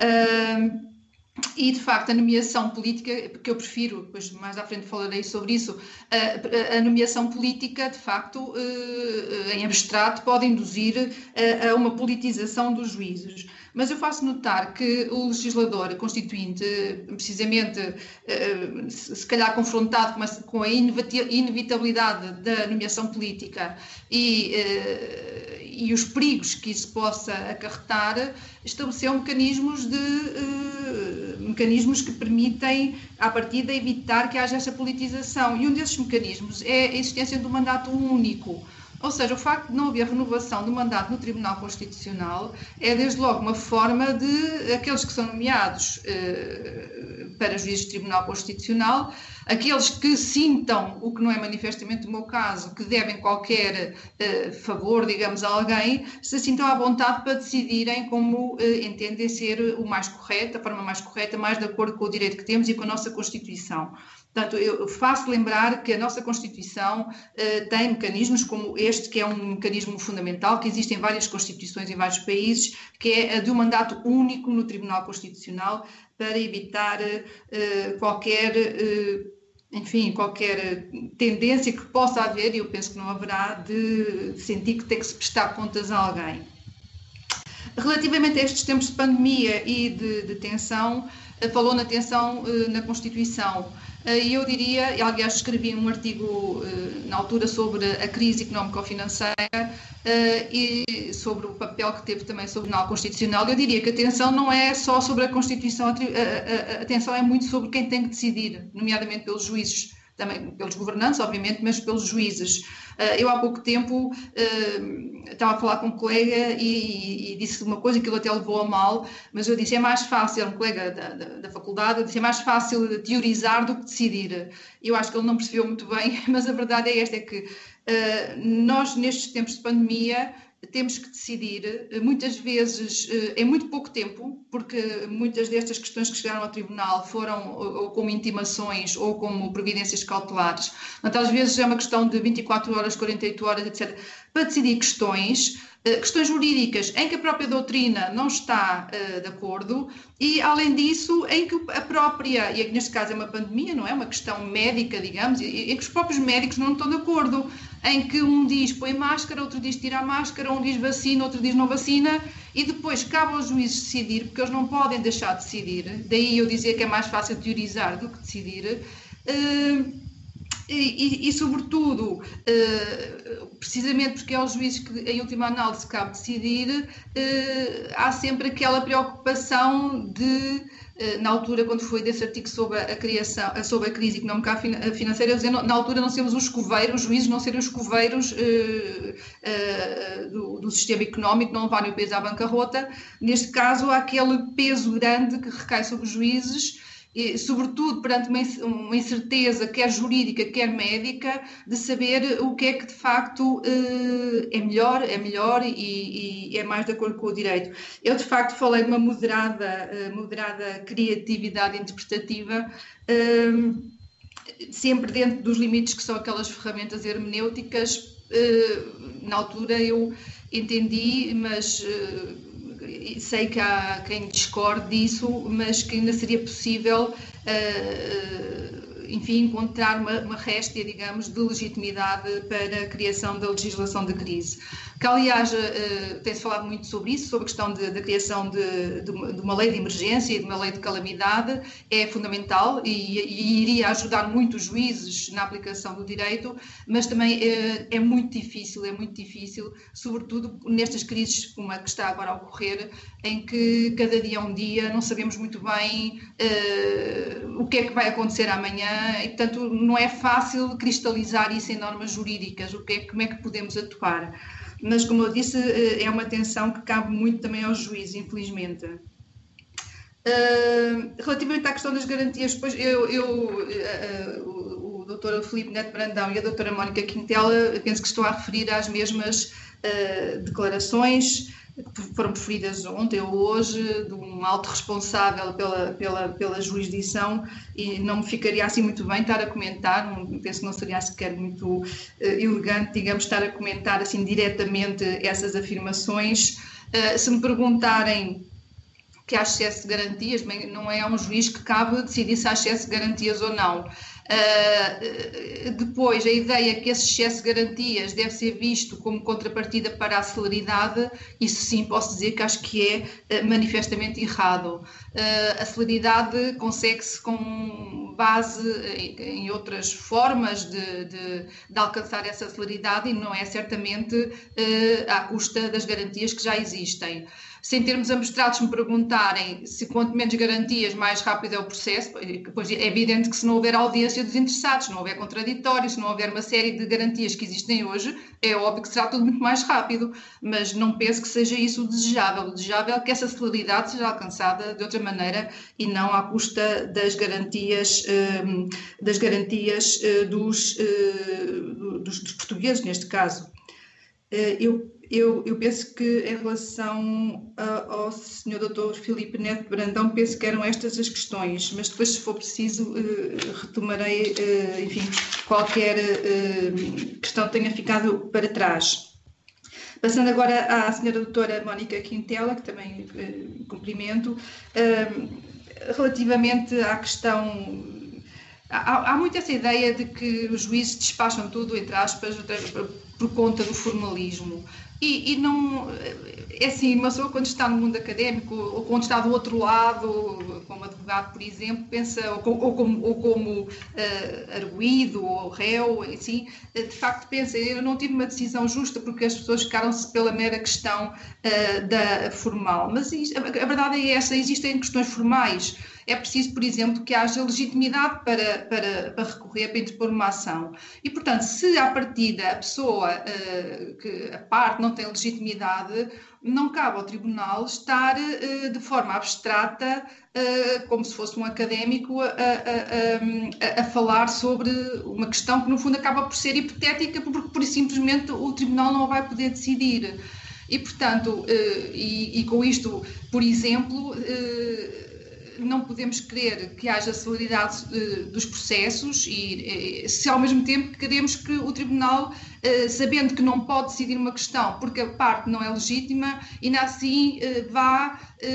Speaker 2: E, de facto, a nomeação política, porque eu prefiro, depois mais à frente falarei sobre isso, a nomeação política, de facto, em abstrato, pode induzir a uma politização dos juízes. Mas eu faço notar que o legislador constituinte, precisamente, se calhar confrontado com a inevitabilidade da nomeação política e os perigos que isso possa acarretar, estabeleceu mecanismos que permitem, à partida, evitar que haja essa politização. E um desses mecanismos é a existência do mandato único. Ou seja, o facto de não haver renovação do mandato no Tribunal Constitucional é, desde logo, uma forma de aqueles que são nomeados para juízes de Tribunal Constitucional, aqueles que sintam, o que não é manifestamente o meu caso, que devem qualquer favor, digamos, a alguém, se sintam à vontade para decidirem como entendem ser o mais correto, a forma mais correta, mais de acordo com o direito que temos e com a nossa Constituição. Portanto, eu faço lembrar que a nossa Constituição tem mecanismos como este, que é um mecanismo fundamental, que existe em várias Constituições em vários países, que é a de um mandato único no Tribunal Constitucional para evitar qualquer tendência que possa haver, e eu penso que não haverá, de sentir que tem que se prestar contas a alguém. Relativamente a estes tempos de pandemia e de tensão, falou na tensão na Constituição. E eu diria, e aliás escrevi um artigo na altura sobre a crise económico-financeira e sobre o papel que teve também sobre o Tribunal Constitucional. Eu diria que a tensão não é só sobre a Constituição, a tensão é muito sobre quem tem que decidir, nomeadamente pelos juízes, também pelos governantes, obviamente, mas pelos juízes. Eu há pouco tempo estava a falar com um colega e disse uma coisa que ele até levou a mal, mas eu disse, é mais fácil, um colega da faculdade, eu disse, é mais fácil teorizar do que decidir. Eu acho que ele não percebeu muito bem, mas a verdade é esta, é que nós, nestes tempos de pandemia, temos que decidir, muitas vezes em muito pouco tempo, porque muitas destas questões que chegaram ao Tribunal foram ou como intimações ou como providências cautelares. Portanto, às vezes é uma questão de 24 horas, 48 horas, etc., para decidir questões jurídicas em que a própria doutrina não está de acordo e, além disso, em que a própria, e neste caso é uma pandemia, não é? Uma questão médica, digamos, em que os próprios médicos não estão de acordo, em que um diz põe máscara, outro diz tira a máscara, um diz vacina, outro diz não vacina, e depois cabe aos juízes decidir, porque eles não podem deixar de decidir. Daí eu dizer que é mais fácil teorizar do que decidir. E sobretudo, precisamente porque é aos juízes que, em última análise, cabe decidir, há sempre aquela preocupação de, na altura, quando foi desse artigo sobre a crise económica financeira, dizendo, na altura não sermos os juízes não serem os coveiros do sistema económico, não levarem o peso à bancarrota. Neste caso, há aquele peso grande que recai sobre os juízes, e, sobretudo perante uma incerteza, quer jurídica, quer médica, de saber o que é que de facto é melhor e é mais de acordo com o direito. Eu de facto falei de uma moderada criatividade interpretativa sempre dentro dos limites que são aquelas ferramentas hermenêuticas. Na altura eu entendi, mas sei que há quem discorde disso, mas que ainda seria possível, enfim, encontrar uma réstia, digamos, de legitimidade para a criação da legislação de crise. Que, aliás, tem-se falado muito sobre isso, sobre a questão da criação de uma lei de emergência e de uma lei de calamidade, é fundamental e iria ajudar muito os juízes na aplicação do direito, mas também é muito difícil, sobretudo nestas crises como a que está agora a ocorrer, em que cada dia é um dia, não sabemos muito bem o que é que vai acontecer amanhã e, portanto, não é fácil cristalizar isso em normas jurídicas, como é que podemos atuar. Mas, como eu disse, é uma atenção que cabe muito também aos juízes, infelizmente. Relativamente à questão das garantias, depois o Dr. Filipe Neto Brandão e a Dra. Mónica Quintela, penso que estou a referir às mesmas declarações que foram preferidas ontem ou hoje, de um alto responsável pela jurisdição, e não me ficaria assim muito bem estar a comentar, penso que não seria sequer muito elegante, digamos, estar a comentar assim diretamente essas afirmações. Se me perguntarem que há excesso de garantias, bem, não é a um juiz que cabe decidir se há excesso de garantias ou não. Depois, a ideia que esse excesso de garantias deve ser visto como contrapartida para a celeridade, isso sim posso dizer que acho que é manifestamente errado. A celeridade consegue-se com base em outras formas de alcançar essa celeridade e não é certamente à custa das garantias que já existem. Se em termos abstratos me perguntarem se quanto menos garantias, mais rápido é o processo, pois é evidente que se não houver audiência dos interessados, se não houver contraditório, se não houver uma série de garantias que existem hoje, é óbvio que será tudo muito mais rápido, mas não penso que seja isso o desejável. O desejável é que essa celeridade seja alcançada de outra maneira e não à custa das garantias dos portugueses, neste caso. Eu penso que, em relação ao Sr. Dr. Filipe Neto Brandão, penso que eram estas as questões, mas depois, se for preciso, retomarei, enfim, qualquer questão que tenha ficado para trás. Passando agora à Sra. Doutora Mónica Quintela, que também cumprimento, relativamente à questão... Há muito essa ideia de que os juízes despacham tudo, entre aspas, por conta do formalismo. E não... É assim, uma pessoa quando está no mundo académico, ou quando está do outro lado, como advogado, por exemplo, pensa, ou como arguido, ou réu, assim, de facto pensa, eu não tive uma decisão justa porque as pessoas ficaram-se pela mera questão da formal. Mas a verdade é essa, existem questões formais. É preciso, por exemplo, que haja legitimidade para recorrer, para interpor uma ação. E, portanto, se à partida a pessoa, que a parte não tem legitimidade, não cabe ao tribunal estar de forma abstrata, como se fosse um académico, a falar sobre uma questão que, no fundo, acaba por ser hipotética, porque, por simplesmente, o tribunal não vai poder decidir. E, portanto, e com isto, por exemplo... não podemos querer que haja celeridade dos processos e se ao mesmo tempo queremos que o tribunal, sabendo que não pode decidir uma questão porque a parte não é legítima, ainda assim vá,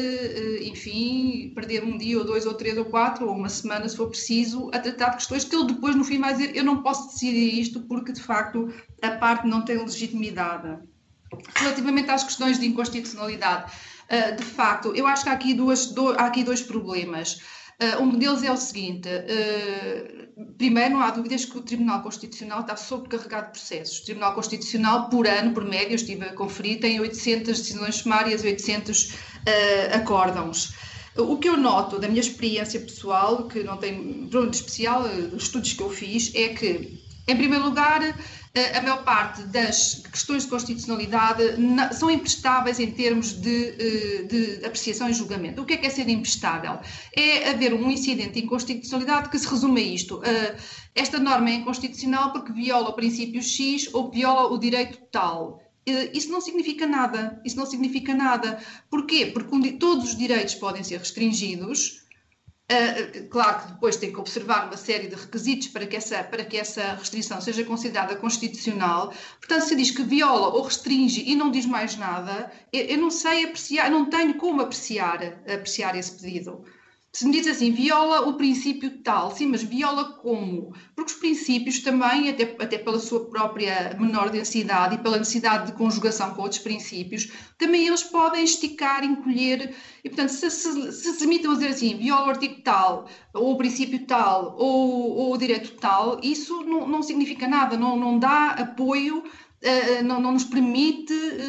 Speaker 2: enfim, perder um dia ou dois ou três ou quatro ou uma semana, se for preciso, a tratar de questões que ele depois no fim vai dizer eu não posso decidir isto porque de facto a parte não tem legitimidade. Relativamente às questões de inconstitucionalidade, de facto, eu acho que há aqui dois problemas. Um deles é o seguinte: primeiro, não há dúvidas que o Tribunal Constitucional está sobrecarregado de processos. O Tribunal Constitucional, por ano, por média, eu estive a conferir, tem 800 decisões sumárias, 800 acórdãos. O que eu noto da minha experiência pessoal, que não tem problema de especial, dos estudos que eu fiz, é que, em primeiro lugar, a maior parte das questões de constitucionalidade são imprestáveis em termos de apreciação e julgamento. O que é ser imprestável? É haver um incidente de inconstitucionalidade que se resume a isto. Esta norma é inconstitucional porque viola o princípio X ou viola o direito tal. Isso não significa nada. Isso não significa nada. Porquê? Porque todos os direitos podem ser restringidos Claro que depois tem que observar uma série de requisitos para que essa restrição seja considerada constitucional. Portanto, se diz que viola ou restringe e não diz mais nada, eu não sei apreciar, não tenho como apreciar esse pedido. Se me diz assim, viola o princípio tal, sim, mas viola como? Porque os princípios também, até pela sua própria menor densidade e pela necessidade de conjugação com outros princípios, também eles podem esticar, encolher, e portanto, se limitam a dizer assim, viola o artigo tal, ou o princípio tal, ou o direito tal, isso não significa nada, não dá apoio, não nos permite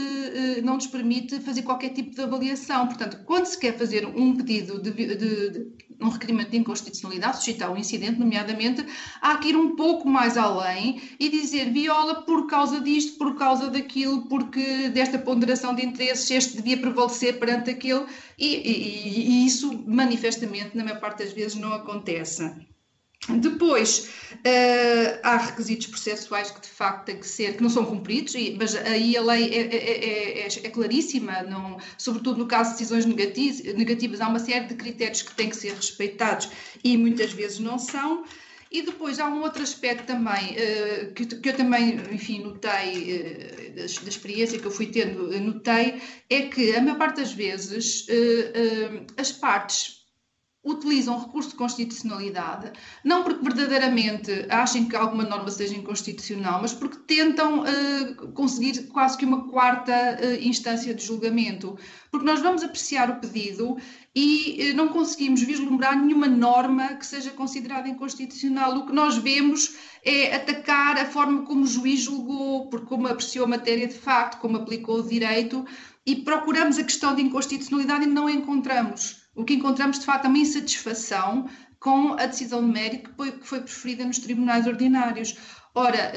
Speaker 2: fazer qualquer tipo de avaliação. Portanto, quando se quer fazer um pedido de um requerimento de inconstitucionalidade, suscitar um incidente, nomeadamente, há que ir um pouco mais além e dizer viola por causa disto, por causa daquilo, porque desta ponderação de interesses este devia prevalecer perante aquele, e isso manifestamente, na maior parte das vezes, não acontece. Depois, há requisitos processuais que de facto têm que ser, que não são cumpridos, mas aí a lei é claríssima, sobretudo no caso de decisões negativas, há uma série de critérios que têm que ser respeitados e muitas vezes não são. E depois há um outro aspecto também, que eu também, enfim, notei, da experiência que eu fui tendo, notei, é que a maior parte das vezes as partes utilizam recurso de constitucionalidade, não porque verdadeiramente achem que alguma norma seja inconstitucional, mas porque tentam conseguir quase que uma quarta instância de julgamento. Porque nós vamos apreciar o pedido e não conseguimos vislumbrar nenhuma norma que seja considerada inconstitucional. O que nós vemos é atacar a forma como o juiz julgou, porque como apreciou a matéria de facto, como aplicou o direito, e procuramos a questão de inconstitucionalidade e não a encontramos. O que encontramos, de facto, é uma insatisfação com a decisão de mérito que foi preferida nos tribunais ordinários. Ora,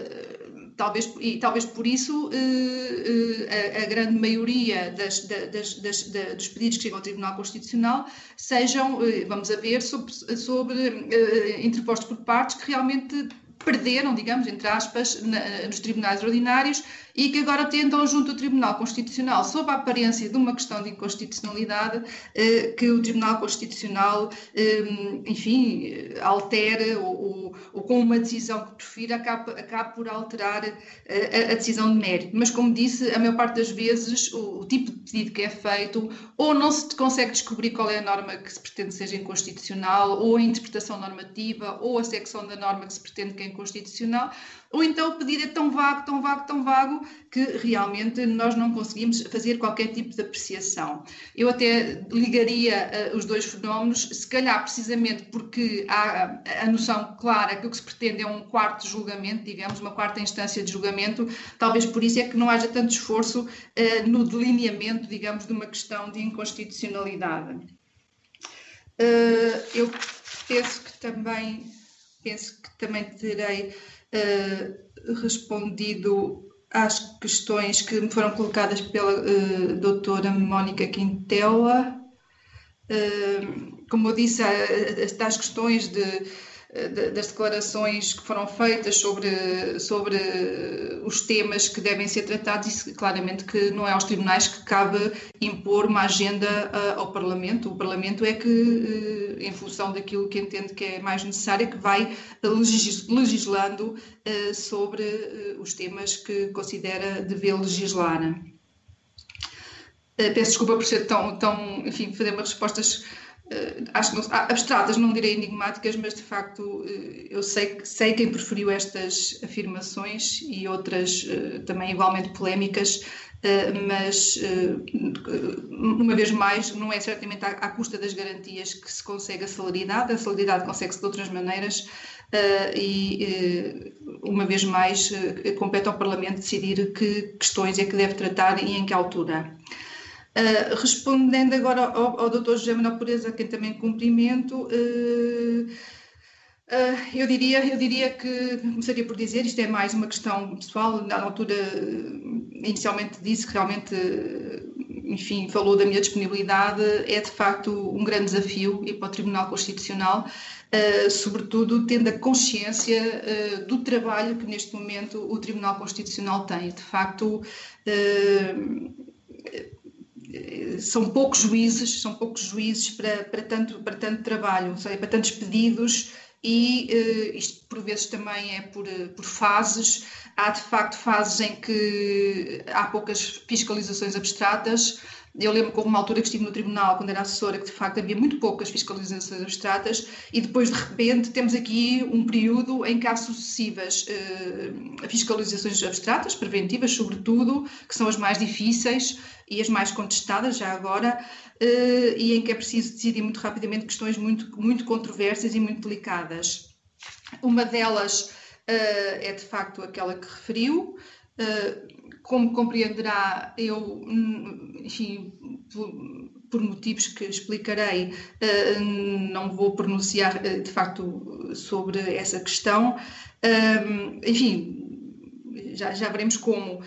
Speaker 2: talvez por isso a grande maioria dos pedidos que chegam ao Tribunal Constitucional sejam, vamos a ver, interpostos por partes que realmente perderam, digamos, entre aspas, nos tribunais ordinários e que agora tentam, junto ao Tribunal Constitucional, sob a aparência de uma questão de inconstitucionalidade, que o Tribunal Constitucional, enfim, altere ou com uma decisão que prefira, acabe por alterar a decisão de mérito. Mas, como disse, a maior parte das vezes o tipo de pedido que é feito ou não se consegue descobrir qual é a norma que se pretende seja inconstitucional, ou a interpretação normativa, ou a secção da norma que se pretende que é inconstitucional, ou então o pedido é tão vago, que realmente nós não conseguimos fazer qualquer tipo de apreciação. Eu até ligaria os dois fenómenos, se calhar precisamente porque há a noção clara que o que se pretende é um quarto julgamento, digamos, uma quarta instância de julgamento, talvez por isso é que não haja tanto esforço no delineamento, digamos, de uma questão de inconstitucionalidade. Eu penso que também terei respondido às questões que me foram colocadas pela doutora Mónica Quintela. Como eu disse, as questões das declarações que foram feitas sobre os temas que devem ser tratados, e claramente que não é aos tribunais que cabe impor uma agenda ao Parlamento. O Parlamento é que, em função daquilo que entende que é mais necessário, que vai legislando sobre os temas que considera dever legislar. Peço desculpa por ser tão enfim, fazer umas respostas acho que abstratas, não direi enigmáticas, mas de facto eu sei quem preferiu estas afirmações e outras também igualmente polémicas, mas uma vez mais não é certamente à custa das garantias que se consegue a celeridade consegue-se de outras maneiras, e uma vez mais compete ao Parlamento decidir que questões é que deve tratar e em que altura. Respondendo agora ao Dr. José Manuel Pureza, a quem também cumprimento, eu diria que começaria por dizer, isto é mais uma questão pessoal, na altura inicialmente disse que realmente, enfim, falou da minha disponibilidade, é de facto um grande desafio ir para o Tribunal Constitucional, sobretudo tendo a consciência do trabalho que neste momento o Tribunal Constitucional tem. De facto, são poucos juízes para tanto trabalho, ou seja, para tantos pedidos, e isto por vezes também é por fases. Há de facto fases em que há poucas fiscalizações abstratas. Eu lembro que houve uma altura que estive no tribunal, quando era assessora, que de facto havia muito poucas fiscalizações abstratas, e depois de repente temos aqui um período em que há sucessivas fiscalizações abstratas, preventivas sobretudo, que são as mais difíceis e as mais contestadas já agora, e em que é preciso decidir muito rapidamente questões muito controversas e muito delicadas. Uma delas é de facto aquela que referiu. Como compreenderá, eu, enfim, por motivos que explicarei, não vou pronunciar de facto sobre essa questão. Enfim, já veremos como.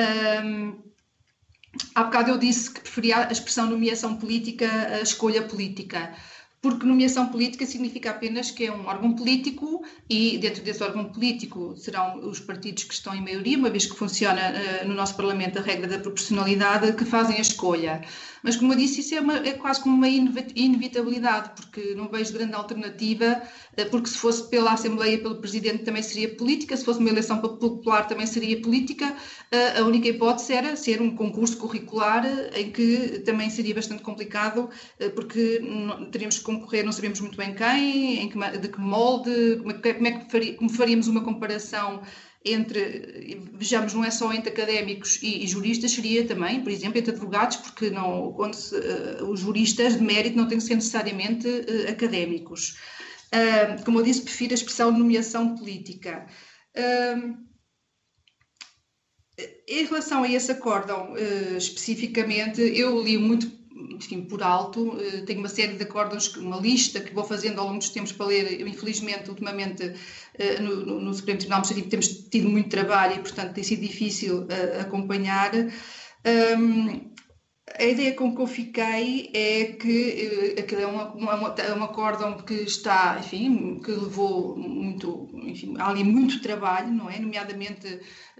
Speaker 2: Há bocado eu disse que preferia a expressão nomeação política à escolha política, porque nomeação política significa apenas que é um órgão político e dentro desse órgão político serão os partidos que estão em maioria, uma vez que funciona no nosso Parlamento a regra da proporcionalidade, que fazem a escolha. Mas, como eu disse, isso é quase como uma inevitabilidade, porque não vejo grande alternativa, porque se fosse pela Assembleia, pelo Presidente, também seria política, se fosse uma eleição popular também seria política. A única hipótese era ser um concurso curricular, em que também seria bastante complicado, porque teríamos que concorrer, não sabemos muito bem quem, de que molde, como faríamos uma comparação entre, vejamos, não é só entre académicos e juristas, seria também, por exemplo, entre advogados, porque os juristas de mérito não têm que ser necessariamente académicos. Como eu disse, prefiro a expressão nomeação política. Em relação a esse acórdão, especificamente, eu li muito, enfim, por alto. Tenho uma série de acórdãos, uma lista que vou fazendo ao longo dos tempos para ler. Eu, infelizmente, ultimamente, no Supremo Tribunal Administrativo temos tido muito trabalho e, portanto, tem sido difícil acompanhar. A ideia com que eu fiquei é que aquilo é um acórdão que está, enfim, que levou muito, enfim, há ali muito trabalho, não é? Nomeadamente,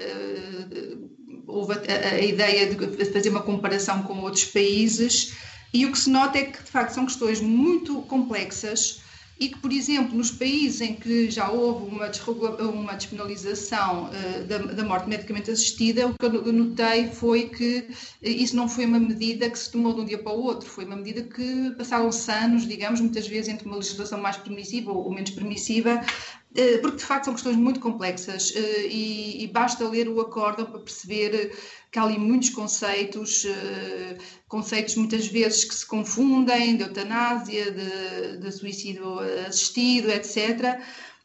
Speaker 2: houve a ideia de fazer uma comparação com outros países, e o que se nota é que, de facto, são questões muito complexas e que, por exemplo, nos países em que já houve uma despenalização da morte medicamente assistida, o que eu notei foi que isso não foi uma medida que se tomou de um dia para o outro, foi uma medida que passaram-se anos, digamos, muitas vezes entre uma legislação mais permissiva ou menos permissiva, porque de facto são questões muito complexas e basta ler o acórdão para perceber que há ali muitos conceitos muitas vezes que se confundem, de eutanásia, de suicídio assistido, etc.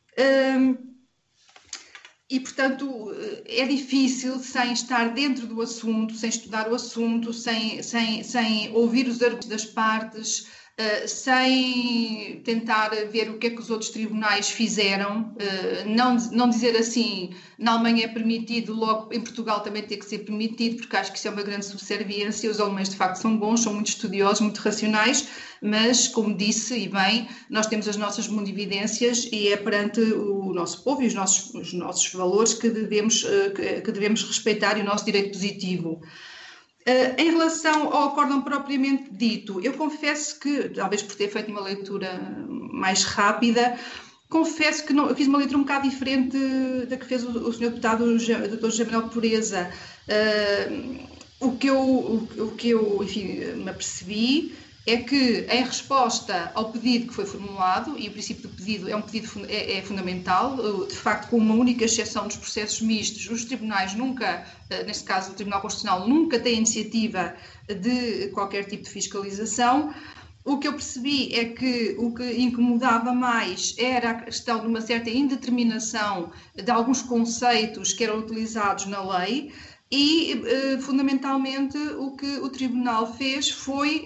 Speaker 2: E, portanto, é difícil, sem estar dentro do assunto, sem estudar o assunto, sem ouvir os argumentos das partes, sem tentar ver o que é que os outros tribunais fizeram, não dizer assim, na Alemanha é permitido, logo em Portugal também tem que ser permitido, porque acho que isso é uma grande subserviência. Os alemães de facto são bons, são muito estudiosos, muito racionais, mas, como disse e bem, nós temos as nossas mundividências e é perante o nosso povo e os nossos valores que devemos respeitar, e o nosso direito positivo. Em relação ao acórdão propriamente dito, eu confesso que, talvez por ter feito uma leitura mais rápida, confesso que eu fiz uma leitura um bocado diferente da que fez o Sr. Deputado, o Dr. José Manuel Pureza. O que eu, enfim, me apercebi é que, em resposta ao pedido que foi formulado, e o princípio do pedido é fundamental, de facto, com uma única exceção dos processos mistos, os tribunais nunca, neste caso o Tribunal Constitucional, nunca tem iniciativa de qualquer tipo de fiscalização. O que eu percebi é que o que incomodava mais era a questão de uma certa indeterminação de alguns conceitos que eram utilizados na lei. E, fundamentalmente, o que o Tribunal fez foi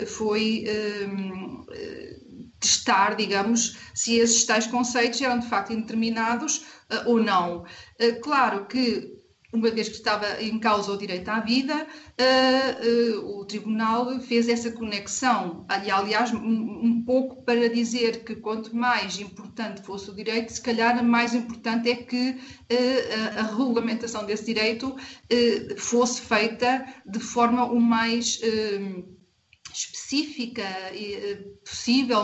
Speaker 2: testar, digamos, se esses tais conceitos eram de facto indeterminados ou não. Claro que, uma vez que estava em causa o direito à vida, o Tribunal fez essa conexão, aliás, um pouco para dizer que quanto mais importante fosse o direito, se calhar mais importante é que a regulamentação desse direito fosse feita de forma o mais específica possível,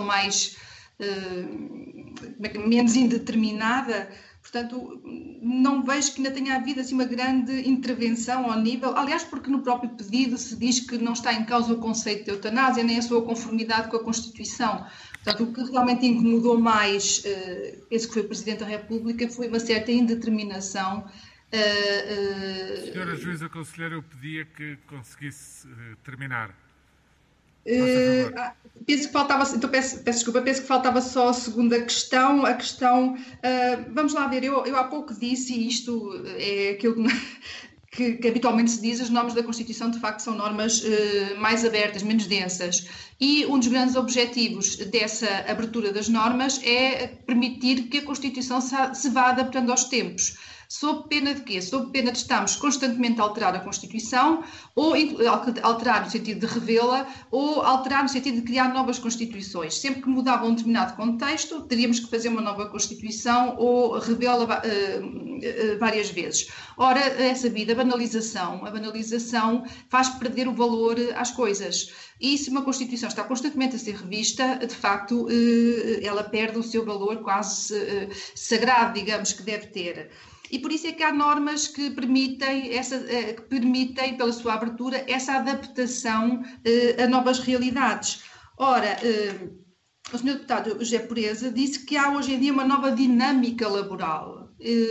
Speaker 2: menos indeterminada. Portanto, não vejo que ainda tenha havido assim uma grande intervenção ao nível, aliás, porque no próprio pedido se diz que não está em causa o conceito de eutanásia, nem a sua conformidade com a Constituição. Portanto, o que realmente incomodou mais esse que foi o Presidente da República foi uma certa indeterminação.
Speaker 1: Senhora Juíza Conselheira, eu pedia que conseguisse terminar.
Speaker 2: Penso que faltava, então peço desculpa, penso que faltava só a segunda questão. A questão, vamos lá ver, eu há pouco disse, e isto é aquilo que habitualmente se diz, as normas da Constituição de facto são normas mais abertas, menos densas. E um dos grandes objetivos dessa abertura das normas é permitir que a Constituição se vá adaptando aos tempos. Sob pena de quê? Sob pena de estarmos constantemente a alterar a Constituição, ou alterar no sentido de revê-la, ou alterar no sentido de criar novas Constituições. Sempre que mudava um determinado contexto, teríamos que fazer uma nova Constituição ou revê-la várias vezes. Ora, é sabida, a banalização faz perder o valor às coisas. E se uma Constituição está constantemente a ser revista, de facto, ela perde o seu valor quase sagrado, digamos, que deve ter. E por isso é que há normas que permitem, pela sua abertura, essa adaptação a novas realidades. Ora, o Sr. Deputado José Pureza disse que há hoje em dia uma nova dinâmica laboral.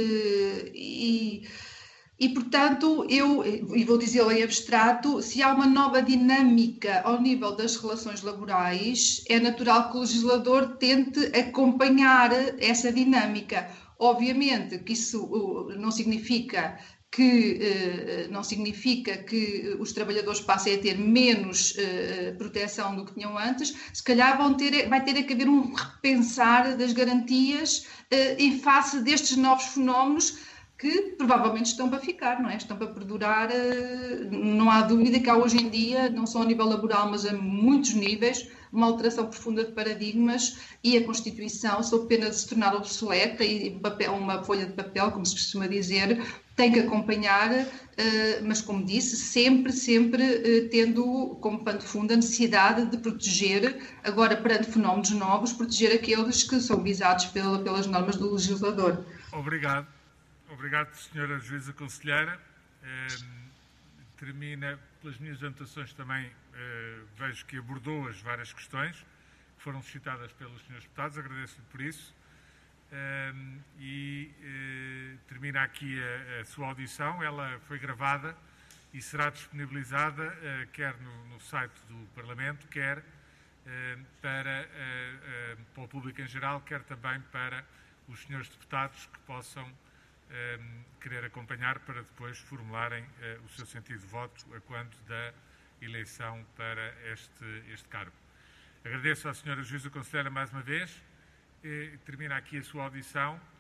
Speaker 2: E portanto, e vou dizê-lo em abstrato, se há uma nova dinâmica ao nível das relações laborais, é natural que o legislador tente acompanhar essa dinâmica. Obviamente que isso não significa que os trabalhadores passem a ter menos proteção do que tinham antes. Se calhar vai ter que haver um repensar das garantias em face destes novos fenómenos que provavelmente estão para ficar, não é? Estão para perdurar. Não há dúvida que há hoje em dia, não só a nível laboral, mas a muitos níveis, uma alteração profunda de paradigmas, e a Constituição, sob pena de se tornar obsoleta e uma folha de papel, como se costuma dizer, tem que acompanhar, mas como disse, sempre tendo como pano de fundo a necessidade de proteger, agora perante fenómenos novos, proteger aqueles que são visados pelas normas do legislador.
Speaker 1: Obrigado, Sra. Juíza Conselheira. Termina, pelas minhas anotações também, vejo que abordou as várias questões que foram suscitadas pelos Srs. Deputados, agradeço-lhe por isso. Termina aqui a sua audição, ela foi gravada e será disponibilizada quer no site do Parlamento, quer para o público em geral, quer também para os Srs. Deputados que possam querer acompanhar para depois formularem o seu sentido de voto a quando da eleição para este cargo. Agradeço à Sra. Juíza Conselheira mais uma vez. Termina aqui a sua audição.